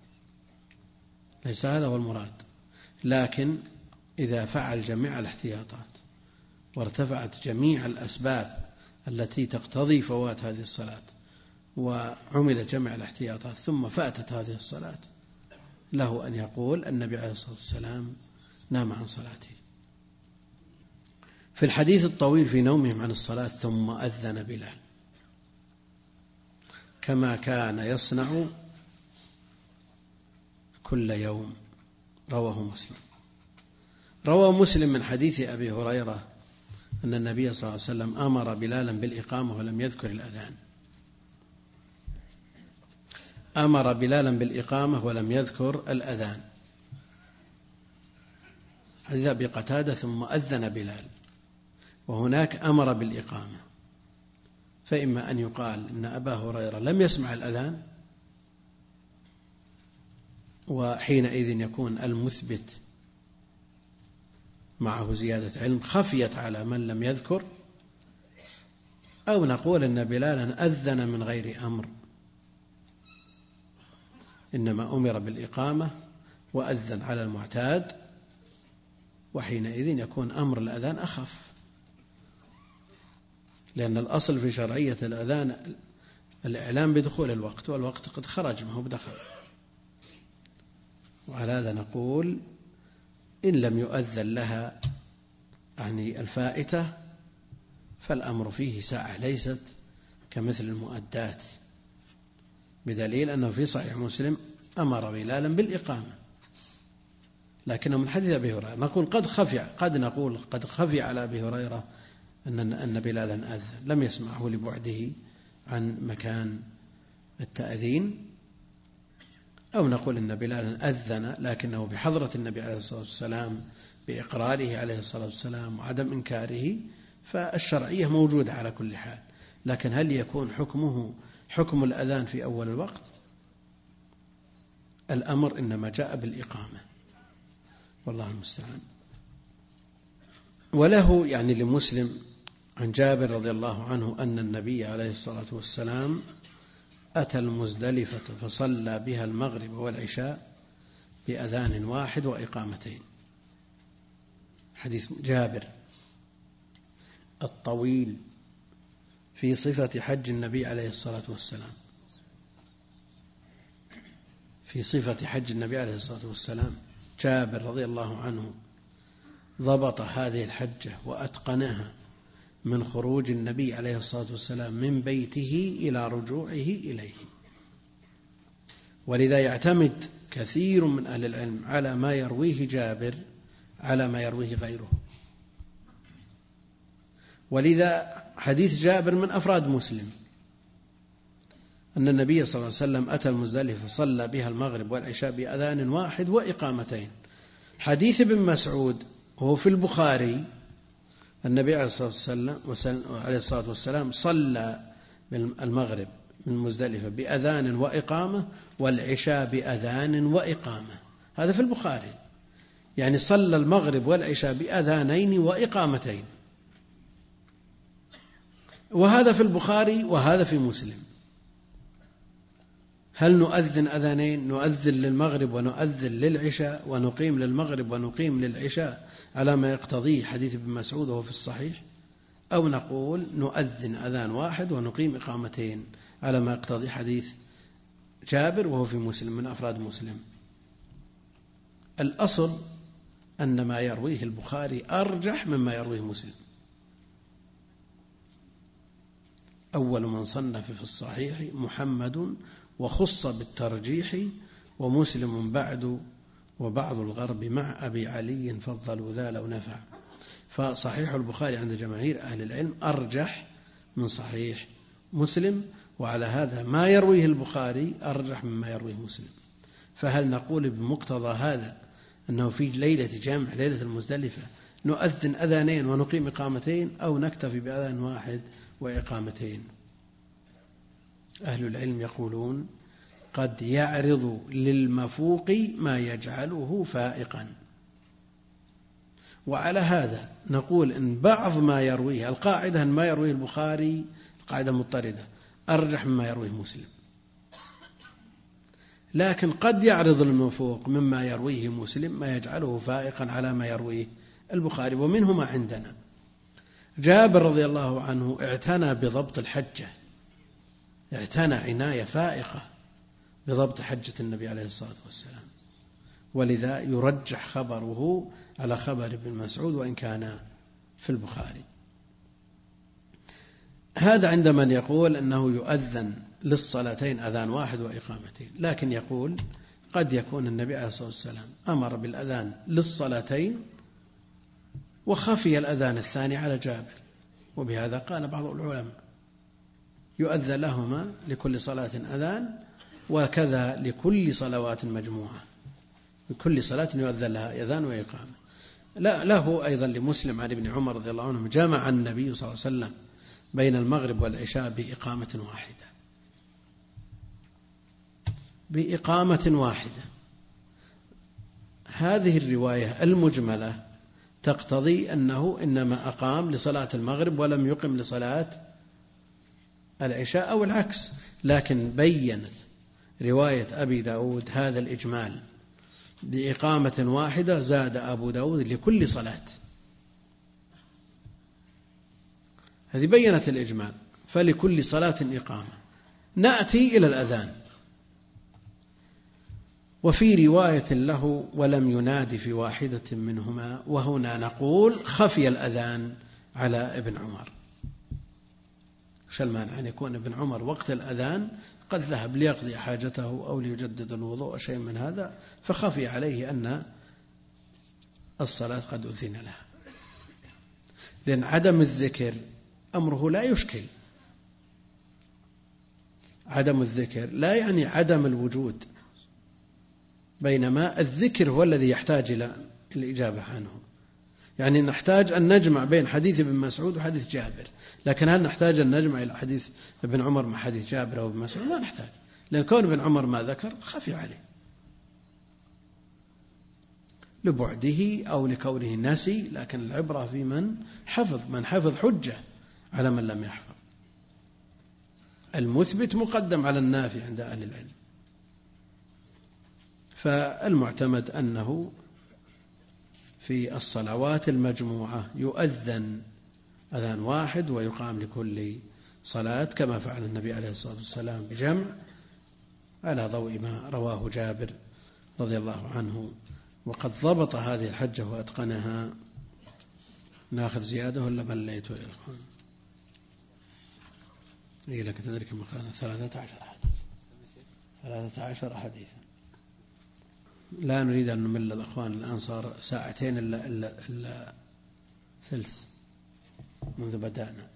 ليس هذا هو المراد. لكن إذا فعل جميع الاحتياطات وارتفعت جميع الأسباب التي تقتضي فوات هذه الصلاة وعمل جميع الاحتياطات ثم فاتت هذه الصلاة، له أن يقول النبي عليه الصلاة والسلام نام عن صلاته. في الحديث الطويل في نومهم عن الصلاة ثم أذن بلال كما كان يصنع كل يوم، رواه مسلم. روى مسلم من حديث أبي هريرة أن النبي صلى الله عليه وسلم أمر بلالا بالإقامة ولم يذكر الأذان. أمر بلالا بالإقامة ولم يذكر الأذان. حديث أبي قتادة ثم أذن بلال، وهناك أمر بالإقامة، فإما أن يقال إن أبا هريرة لم يسمع الأذان وحينئذ يكون المثبت معه زيادة علم خفيت على من لم يذكر، أو نقول إن بلالا أذن من غير أمر، إنما أمر بالإقامة وأذن على المعتاد، وحينئذ يكون أمر الأذان أخف، لأن الأصل في شرعية الأذان الإعلام بدخول الوقت، والوقت قد خرج ما هو بدخل. وعلى هذا نقول إن لم يؤذن لها يعني الفائتة فالأمر فيه ساعة، ليست كمثل المؤدات، بدليل أنه في صحيح مسلم أمر بلالا بالإقامة، لكنه من حديث أبي هريرة. نقول قد خفي قد نقول قد خفي على أبي هريرة أن أن بلالا أذن لم يسمعه لبعده عن مكان التأذين، أو نقول إن بلالا أذن لكنه بحضرة النبي عليه الصلاة والسلام بإقراره عليه الصلاة والسلام وعدم إنكاره، فالشرعية موجودة على كل حال. لكن هل يكون حكمه حكم الأذان في أول الوقت؟ الأمر إنما جاء بالإقامة، والله المستعان. وله يعني لمسلم عن جابر رضي الله عنه أن النبي عليه الصلاة والسلام أتى المزدلفة فصلى بها المغرب والعشاء بأذان واحد وإقامتين. حديث جابر الطويل في صفة حج النبي عليه الصلاة والسلام، في صفة حج النبي عليه الصلاة والسلام. جابر رضي الله عنه ضبط هذه الحجة وأتقنها من خروج النبي عليه الصلاة والسلام من بيته إلى رجوعه إليه، ولذا يعتمد كثير من أهل العلم على ما يرويه جابر على ما يرويه غيره. ولذا حديث جابر من أفراد مسلم أن النبي صلى الله عليه وسلم أتى المزدلفة فصلى بها المغرب والعشاء بأذان واحد وإقامتين. حديث ابن مسعود وهو في البخاري النبي عليه الصلاة والسلام صلى المغرب من المزدلفة بأذان وإقامة والعشاء بأذان وإقامة، هذا في البخاري، يعني صلى المغرب والعشاء بأذانين وإقامتين، وهذا في البخاري وهذا في مسلم. هل نؤذن أذانين؟ نؤذن للمغرب ونؤذن للعشاء ونقيم للمغرب ونقيم للعشاء على ما يقتضيه حديث ابن مسعود وهو في الصحيح، أو نقول نؤذن أذان واحد ونقيم إقامتين على ما يقتضي حديث جابر وهو في مسلم من أفراد مسلم؟ الأصل أن ما يرويه البخاري أرجح مما يرويه مسلم. أول من صنف في الصحيح محمد وخص بالترجيح، ومسلم بعد وبعض الغرب مع أبي علي فضلوا ذا لو نفع. فصحيح البخاري عند جماهير أهل العلم أرجح من صحيح مسلم، وعلى هذا ما يرويه البخاري أرجح مما يرويه مسلم. فهل نقول بمقتضى هذا أنه في ليلة جمع ليلة المزدلفة نؤذن أذانين ونقيم إقامتين، أو نكتفي بأذان واحد وإقامتين؟ أهل العلم يقولون قد يعرض للمفوق ما يجعله فائقا، وعلى هذا نقول إن بعض ما يرويه القاعدة أن ما يرويه البخاري القاعدة مضطردة أرجح مما يرويه مسلم، لكن قد يعرض المفوق مما يرويه مسلم ما يجعله فائقا على ما يرويه البخاري. ومنه ما عندنا جابر رضي الله عنه اعتنى بضبط الحجة، اعتنى عناية فائقة بضبط حجة النبي عليه الصلاة والسلام، ولذا يرجح خبره على خبر ابن مسعود وإن كان في البخاري. هذا عند من يقول أنه يؤذن للصلاتين أذان واحد وإقامتين، لكن يقول قد يكون النبي عليه الصلاة والسلام أمر بالأذان للصلاتين وخفي الأذان الثاني على جابر، وبهذا قال بعض العلماء يؤذن لهما لكل صلاة أذان، وكذا لكل صلوات مجموعة، لكل صلاة يؤذن لها أذان وإقامة. لا له أيضا لمسلم عن ابن عمر رضي الله عنه جمع النبي صلى الله عليه وسلم بين المغرب والعشاء بإقامة واحدة، بإقامة واحدة. هذه الرواية المجملة تقتضي أنه إنما أقام لصلاة المغرب ولم يقم لصلاة العشاء أو العكس، لكن بيّنت رواية أبي داود هذا الإجمال بإقامة واحدة، زاد أبو داود لكل صلاة، هذه بيّنت الإجمال، فلكل صلاة إقامة. نأتي إلى الأذان، وفي رواية له ولم ينادي في واحدة منهما، وهنا نقول خفي الأذان على ابن عمر. شو المانع أن يكون ابن عمر وقت الأذان قد ذهب ليقضي حاجته أو ليجدد الوضوء أو شيء من هذا، فخفي عليه أن الصلاة قد أذن لها، لأن عدم الذكر أمره لا يشكل. عدم الذكر لا يعني عدم الوجود، بينما الذكر هو الذي يحتاج إلى الإجابة عنه. يعني نحتاج أن نجمع بين حديث ابن مسعود وحديث جابر، لكن هل نحتاج أن نجمع إلى حديث ابن عمر مع حديث جابر أو ابن مسعود؟ ما نحتاج، لأن كون ابن عمر ما ذكر خفي عليه لبعده أو لكونه نسي، لكن العبرة في من حفظ، من حفظ حجة على من لم يحفظ. المثبت مقدم على النافي عند أهل العلم. فالمعتمد أنه في الصلوات المجموعة يؤذن أذان واحد ويقام لكل صلاة كما فعل النبي عليه الصلاة والسلام بجمع، على ضوء ما رواه جابر رضي الله عنه. وقد ضبط هذه الحجة وأتقنها. ناخذ زيادة ولا مليت يا إخوان؟ إيه لك تدري كم قال ثلاثة عشر حديث ثلاثة عشر حديثا. لا نريد أن نمل الأخوان، الآن صار ساعتين إلا, إلا, إلا ثلث منذ بدأنا.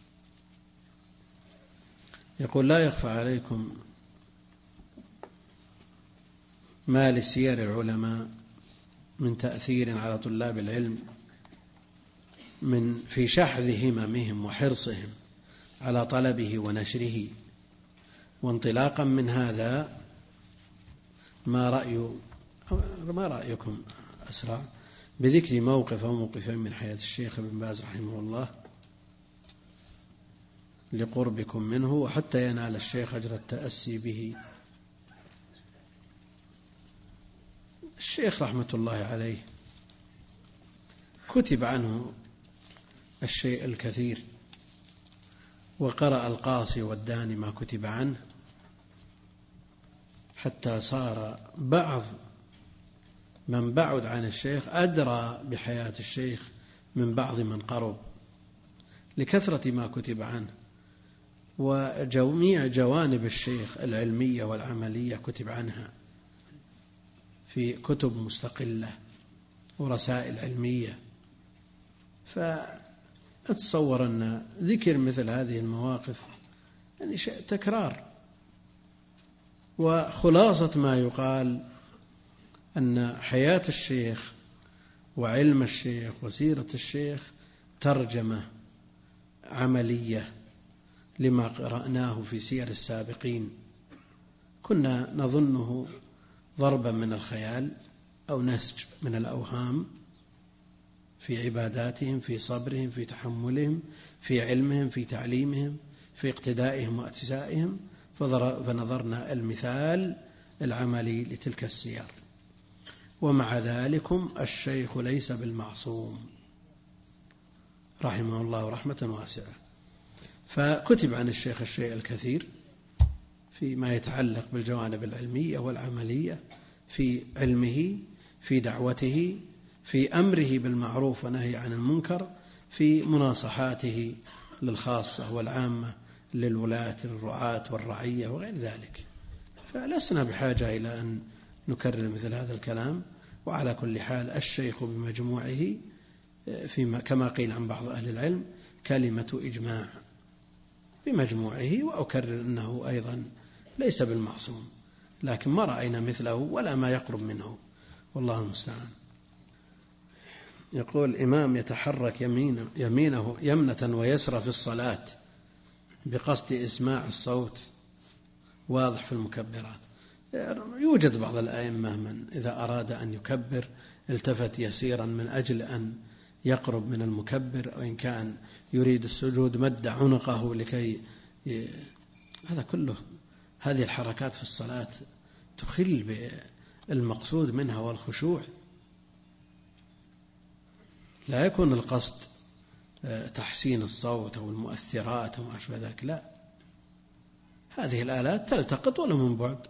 يقول: لا يخفى عليكم ما لسير العلماء من تأثير على طلاب العلم من في شحذ هممهم وحرصهم على طلبه ونشره. وانطلاقا من هذا ما رأي ما رأيكم أسرع بذكر موقف أو موقفين من حياة الشيخ ابن باز رحمه الله لقربكم منه وحتى ينال الشيخ أجر التأسي به. الشيخ رحمة الله عليه كتب عنه الشيء الكثير، وقرأ القاصي والداني ما كتب عنه، حتى صار بعض من بعد عن الشيخ أدرى بحياة الشيخ من بعض من قرب لكثرة ما كتب عنه. وجميع جوانب الشيخ العلمية والعملية كتب عنها في كتب مستقلة ورسائل علمية. فأتصور أن ذكر مثل هذه المواقف يعني شيء تكرار. وخلاصة ما يقال أن حياة الشيخ وعلم الشيخ وسيرة الشيخ ترجمة عملية لما قرأناه في سير السابقين، كنا نظنه ضربا من الخيال أو نسج من الأوهام في عباداتهم، في صبرهم، في تحملهم، في علمهم، في تعليمهم، في اقتدائهم واتسائهم، فنظرنا المثال العملي لتلك السير. ومع ذلكم الشيخ ليس بالمعصوم رحمه الله رحمة واسعة. فكتب عن الشيخ الشيء الكثير فيما يتعلق بالجوانب العلمية والعملية، في علمه، في دعوته، في أمره بالمعروف ونهي عن المنكر، في مناصحاته للخاصة والعامة، للولاة للرعاة والرعية وغير ذلك. فلسنا بحاجة إلى أن نكرر مثل هذا الكلام. وعلى كل حال الشيخ بمجموعه فيما كما قيل عن بعض أهل العلم كلمة إجماع بمجموعه، وأكرر أنه أيضا ليس بالمعصوم، لكن ما رأينا مثله ولا ما يقرب منه، والله المستعان. يقول: إمام يتحرك يمينه, يمينه يمنة ويسرى في الصلاة بقصد إسماع الصوت واضح في المكبرات. يوجد بعض الأئمة من إذا أراد أن يكبر التفت يسيرا من أجل أن يقرب من المكبر، وإن كان يريد السجود مد عنقه لكي ي... هذا كله، هذه الحركات في الصلاة تخل بالمقصود منها والخشوع. لا يكون القصد تحسين الصوت أو المؤثرات أو ما أشبه ذلك، لا، هذه الآلات تلتقط ولو من بعد،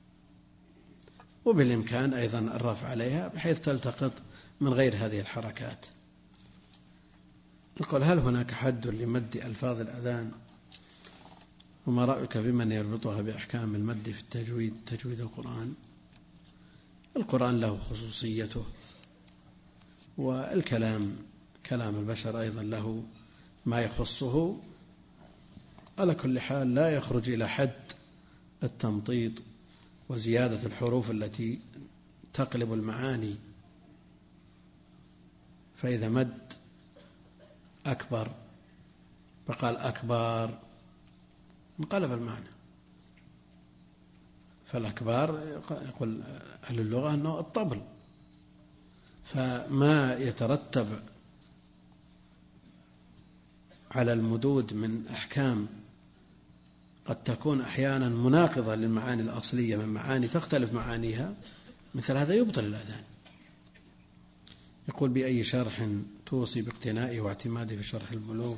وبالإمكان أيضا الرفع عليها بحيث تلتقط من غير هذه الحركات. يقول: هل هناك حد لمد ألفاظ الأذان؟ وما رأيك بمن يربطها بأحكام المد في التجويد تجويد القرآن؟ القرآن له خصوصيته، والكلام كلام البشر أيضا له ما يخصه. على كل حال لا يخرج إلى حد التمطيط وزيادة الحروف التي تقلب المعاني. فإذا مد أكبر فقال أكبر انقلب المعنى. فالأكبار يقول أهل اللغة أنه الطبل، فما يترتب على المدود من أحكام قد تكون أحيانا مناقضة للمعاني الأصلية من معاني تختلف معانيها، مثل هذا يبطل الأذان. يقول: بأي شرح توصي باقتنائه واعتماده في شرح البلوغ؟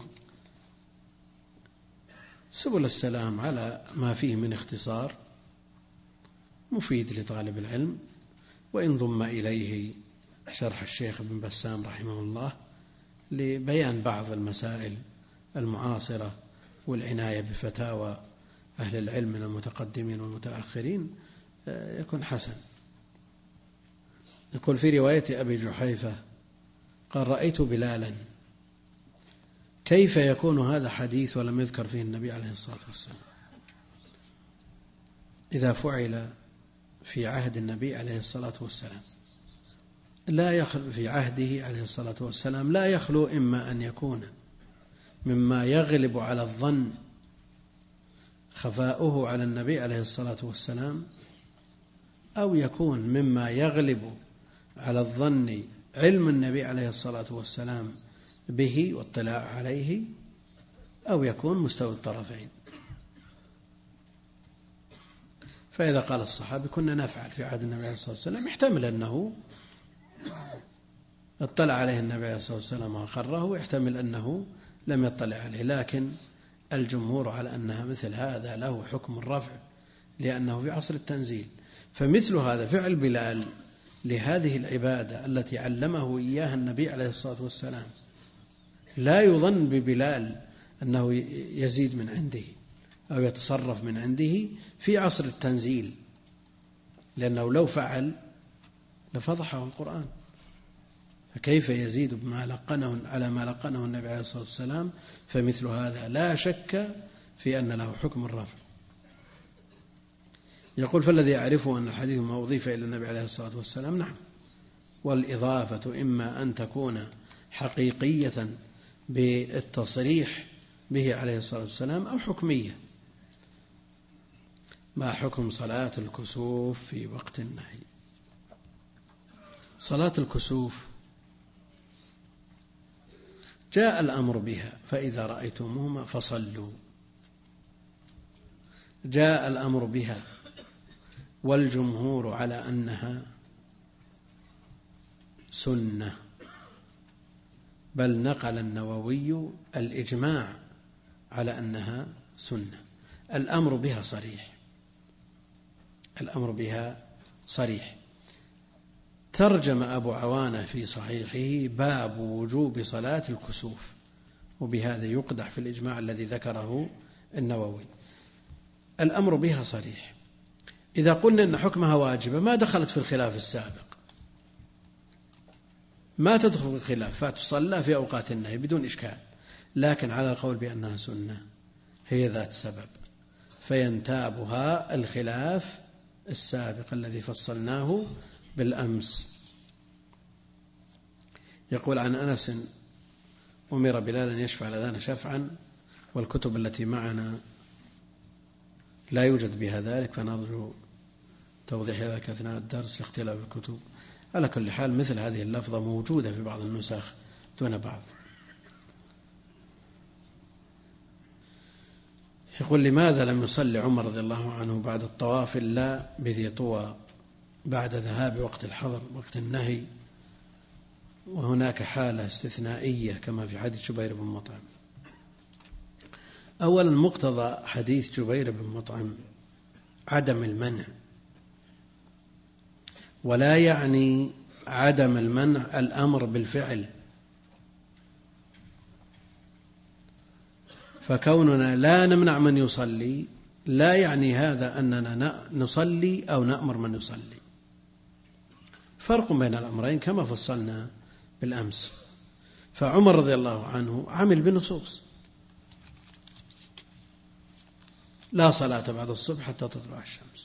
سبل السلام على ما فيه من اختصار مفيد لطالب العلم، وإن ضم إليه شرح الشيخ ابن بسام رحمه الله لبيان بعض المسائل المعاصرة والعناية بفتاوى أهل العلم من المتقدمين والمتأخرين يكون حسن. يقول: في رواية أبي جحيفة قال: رأيت بلالا، كيف يكون هذا حديث ولم يذكر فيه النبي عليه الصلاة والسلام؟ إذا فعل في عهد النبي عليه الصلاة والسلام لا يخلو في عهده عليه الصلاة والسلام لا يخلو إما أن يكون مما يغلب على الظن خفاؤه على النبي عليه الصلاة والسلام، أو يكون مما يغلب على الظن علم النبي عليه الصلاة والسلام به واطلاع عليه، أو يكون مستوى الطرفين. فإذا قال الصحابي: كنا نفعل في عهد النبي عليه الصلاة والسلام، يحتمل أنه اطلع عليه النبي عليه الصلاة والسلام وأقره، ويحتمل أنه لم يطلع عليه، لكن الجمهور على أنها مثل هذا له حكم الرفع لأنه في عصر التنزيل. فمثل هذا فعل بلال لهذه العبادة التي علمه إياها النبي عليه الصلاة والسلام لا يظن ببلال أنه يزيد من عنده أو يتصرف من عنده في عصر التنزيل، لأنه لو فعل لفضحه القرآن، فكيف يزيد بما لقنه على ما لقنه النبي عليه الصلاة والسلام؟ فمثل هذا لا شك في أن له حكم الرفع. يقول: فالذي أعرفه أن الحديث ما أضيف إلى النبي عليه الصلاة والسلام. نعم، والإضافة إما أن تكون حقيقية بالتصريح به عليه الصلاة والسلام أو حكمية. ما حكم صلاة الكسوف في وقت النهي؟ صلاة الكسوف جاء الأمر بها، فإذا رأيتموهما فصلوا. جاء الأمر بها، والجمهور على أنها سنة، بل نقل النووي الإجماع على أنها سنة. الأمر بها صريح، الأمر بها صريح. ترجم أبو عوانة في صحيحه باب وجوب صلاة الكسوف، وبهذا يقدح في الإجماع الذي ذكره النووي. الأمر بها صريح. إذا قلنا أن حكمها واجبة ما دخلت في الخلاف السابق، ما تدخل في الخلاف، فتصلى في أوقات النهي بدون إشكال. لكن على القول بأنها سنة هي ذات سبب، فينتابها الخلاف السابق الذي فصلناه بالأمس. يقول: عن أنس: أمر بلال أن يشفع الأذان شفعا، والكتب التي معنا لا يوجد بها ذلك، فنرجو توضيح ذلك أثناء الدرس لاختلاف الكتب. على كل حال مثل هذه اللفظة موجودة في بعض النسخ دون بعض. يقول: لماذا لم يصلي عمر رضي الله عنه بعد الطواف إلا بذي طوى بعد ذهاب وقت الحظر وقت النهي، وهناك حالة استثنائية كما في حديث جبير بن مطعم؟ أولا، مقتضى حديث جبير بن مطعم عدم المنع، ولا يعني عدم المنع الأمر بالفعل. فكوننا لا نمنع من يصلي لا يعني هذا أننا نصلي أو نأمر من يصلي. فرق بين الأمرين كما فصلنا بالأمس. فعمر رضي الله عنه عمل بنصوص: لا صلاة بعد الصبح حتى تطلع الشمس.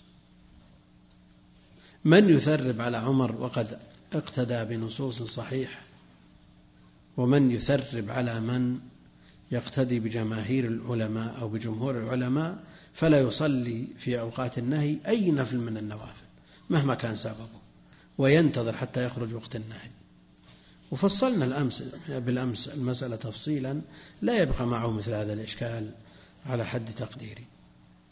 من يثرب على عمر وقد اقتدى بنصوص صحيحة، ومن يثرب على من يقتدي بجماهير العلماء أو بجمهور العلماء فلا يصلي في أوقات النهي أي نفل من النوافل مهما كان سببه، وينتظر حتى يخرج وقت النهي. وفصلنا الأمس بالأمس المسألة تفصيلا لا يبقى معه مثل هذا الإشكال على حد تقديري.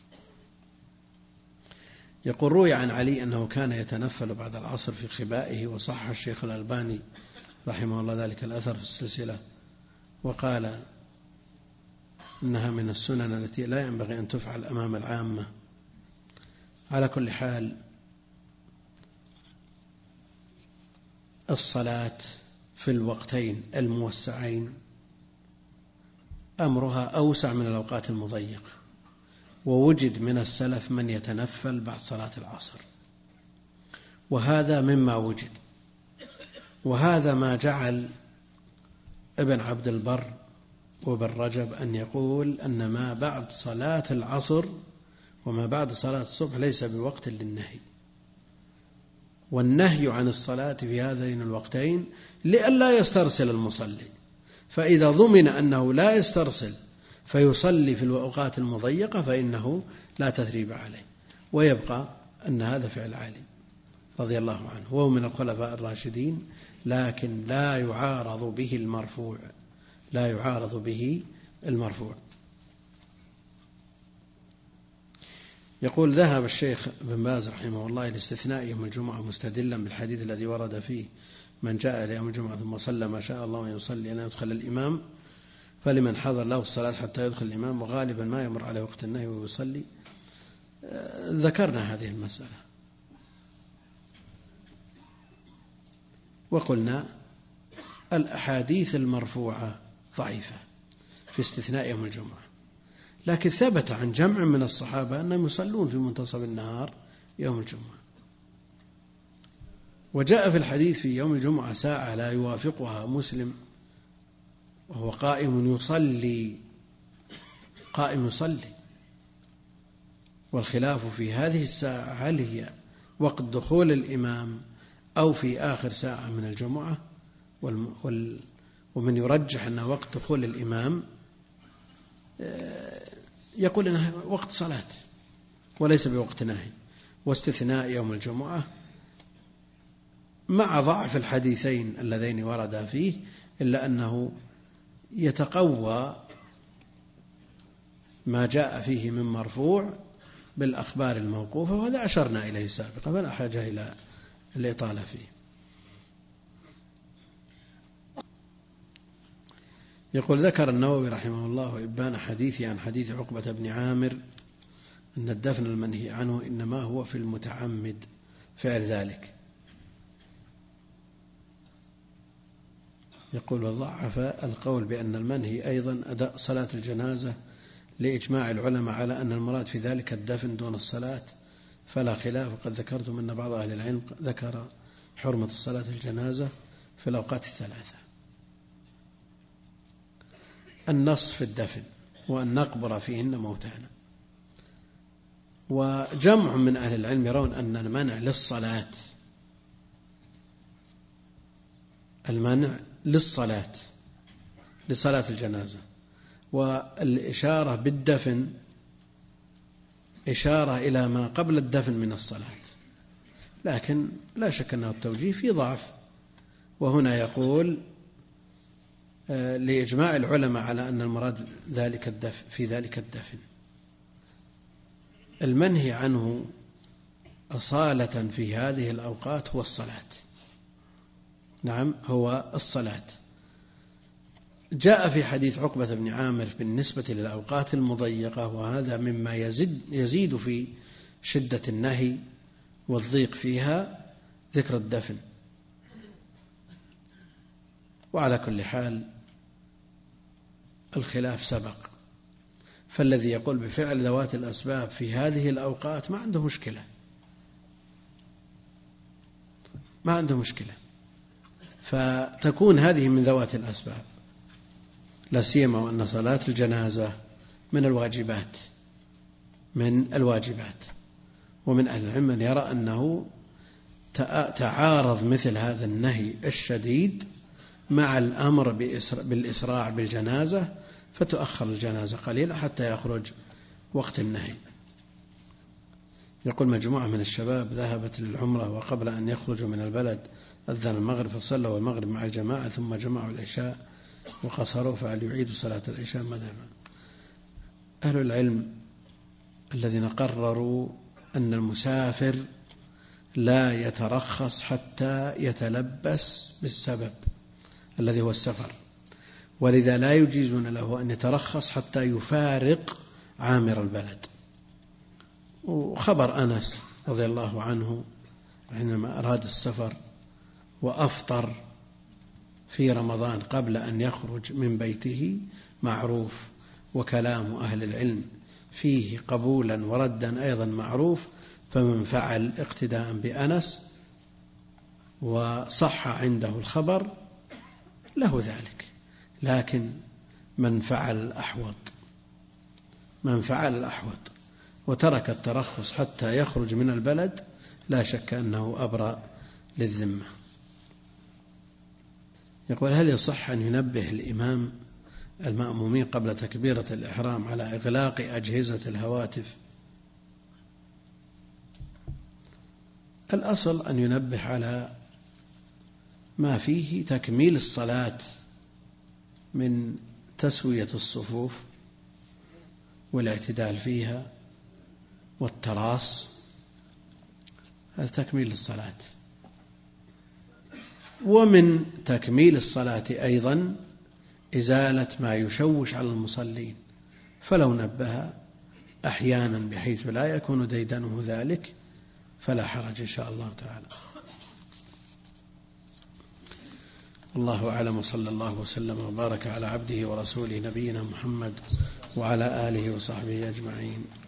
يقول روي عن علي أنه كان يتنفل بعد العصر في خبائه، وصح الشيخ الألباني رحمه الله ذلك الأثر في السلسلة، وقال إنها من السنن التي لا ينبغي أن تفعل أمام العامة. على كل حال الصلاة في الوقتين الموسعين أمرها أوسع من الأوقات المضيقة، ووجد من السلف من يتنفل بعد صلاة العصر، وهذا مما وجد، وهذا ما جعل ابن عبد البر وابن رجب أن يقول أن ما بعد صلاة العصر وما بعد صلاة الصبح ليس بوقت للنهي، والنهي عن الصلاة في هذين الوقتين لئلا يسترسل المصلي، فإذا ضمن أنه لا يسترسل فيصلي في الأوقات المضيقة فإنه لا تثريب عليه، ويبقى أن هذا فعل علي رضي الله عنه، وهو من الخلفاء الراشدين، لكن لا يعارض به المرفوع، لا يعارض به المرفوع. يقول ذهب الشيخ بن باز رحمه الله إلى استثناء يوم الجمعة مستدلا بالحديث الذي ورد فيه من جاء إلى يوم الجمعة ثم صلى ما شاء الله أن يصلي أن يدخل الإمام فلمن حضر له الصلاة حتى يدخل الإمام، وغالبا ما يمر عليه وقت النهي ويصلي. ذكرنا هذه المسألة وقلنا الأحاديث المرفوعة ضعيفة في استثناء يوم الجمعة، لكن ثبت عن جمع من الصحابة أنهم يصلون في منتصف النهار يوم الجمعة، وجاء في الحديث في يوم الجمعة ساعة لا يوافقها مسلم وهو قائم يصلي، قائم يصلي، والخلاف في هذه الساعة هل هي وقت دخول الإمام أو في آخر ساعة من الجمعة، ومن يرجح أنه وقت دخول الإمام يقول أنه وقت صلاة وليس بوقت نهي، واستثناء يوم الجمعة مع ضعف الحديثين اللذين وردا فيه إلا أنه يتقوى ما جاء فيه من مرفوع بالأخبار الموقوفة، وهذا أشرنا إليه سابقا فلا حاجة إلى الإطالة فيه. يقول ذكر النووي رحمه الله إبان حديثي عن حديث عقبة بن عامر أن الدفن المنهي عنه إنما هو في المتعمد فعل ذلك. يقول وضعف القول بأن المنهي أيضا أداء صلاة الجنازة لإجماع العلماء على أن المراد في ذلك الدفن دون الصلاة فلا خلاف، وقد ذكرتم أن بعض أهل العلم ذكر حرمة الصلاة الجنازة في الأوقات الثلاثة. النص في الدفن وأن نقبر فيهن موتانا، وجمع من أهل العلم يرون أن المنع للصلاة المنع للصلاة لصلاة الجنازة، والإشارة بالدفن إشارة إلى ما قبل الدفن من الصلاة، لكن لا شك أنه التوجيه في ضعف. وهنا يقول لإجماع العلماء على أن المراد ذلك الدفن في ذلك الدفن. المنهي عنه أصالة في هذه الأوقات هو الصلاة، نعم هو الصلاة. جاء في حديث عقبة بن عامر بالنسبة للأوقات المضيقة، وهذا مما يزيد, يزيد في شدة النهي والضيق فيها ذكر الدفن. وعلى كل حال الخلاف سبق، فالذي يقول بفعل ذوات الأسباب في هذه الأوقات ما عنده مشكلة، ما عنده مشكلة، فتكون هذه من ذوات الأسباب، لا سيما وأن صلاة الجنازة من الواجبات من الواجبات ومن أهل العلم من يرى أنه تعارض مثل هذا النهي الشديد مع الأمر بالإسراع بالجنازة، فتؤخر الجنازة قليلا حتى يخرج وقت النهي. يقول مجموعة من الشباب ذهبت للعمرة، وقبل أن يخرجوا من البلد أذن المغرب فصلوا المغرب مع الجماعة ثم جمعوا العشاء وقصروا، فهل يعيدوا صلاة العشاء؟ ماذا؟ أهل العلم الذين قرروا أن المسافر لا يترخص حتى يتلبس بالسبب الذي هو السفر، ولذا لا يجيزون له أن يترخص حتى يفارق عامر البلد. وخبر أنس رضي الله عنه حينما أراد السفر وأفطر في رمضان قبل أن يخرج من بيته معروف، وكلام أهل العلم فيه قبولا وردا أيضا معروف، فمن فعل اقتداء بأنس وصح عنده الخبر له ذلك. لكن من فعل الأحوط من فعل الأحوط وترك الترخص حتى يخرج من البلد لا شك أنه أبرأ للذمة. يقول: هل يصح أن ينبه الإمام المأمومين قبل تكبيرة الإحرام على إغلاق أجهزة الهواتف؟ الأصل أن ينبه على ما فيه تكميل الصلاة من تسوية الصفوف والاعتدال فيها والتراص، هذا تكميل الصلاة. ومن تكميل الصلاة أيضا إزالة ما يشوش على المصلين، فلو نبه أحيانا بحيث لا يكون ديدنه ذلك فلا حرج إن شاء الله تعالى. الله أعلم، وصلى الله وسلم وبارك على عبده ورسوله نبينا محمد وعلى آله وصحبه أجمعين.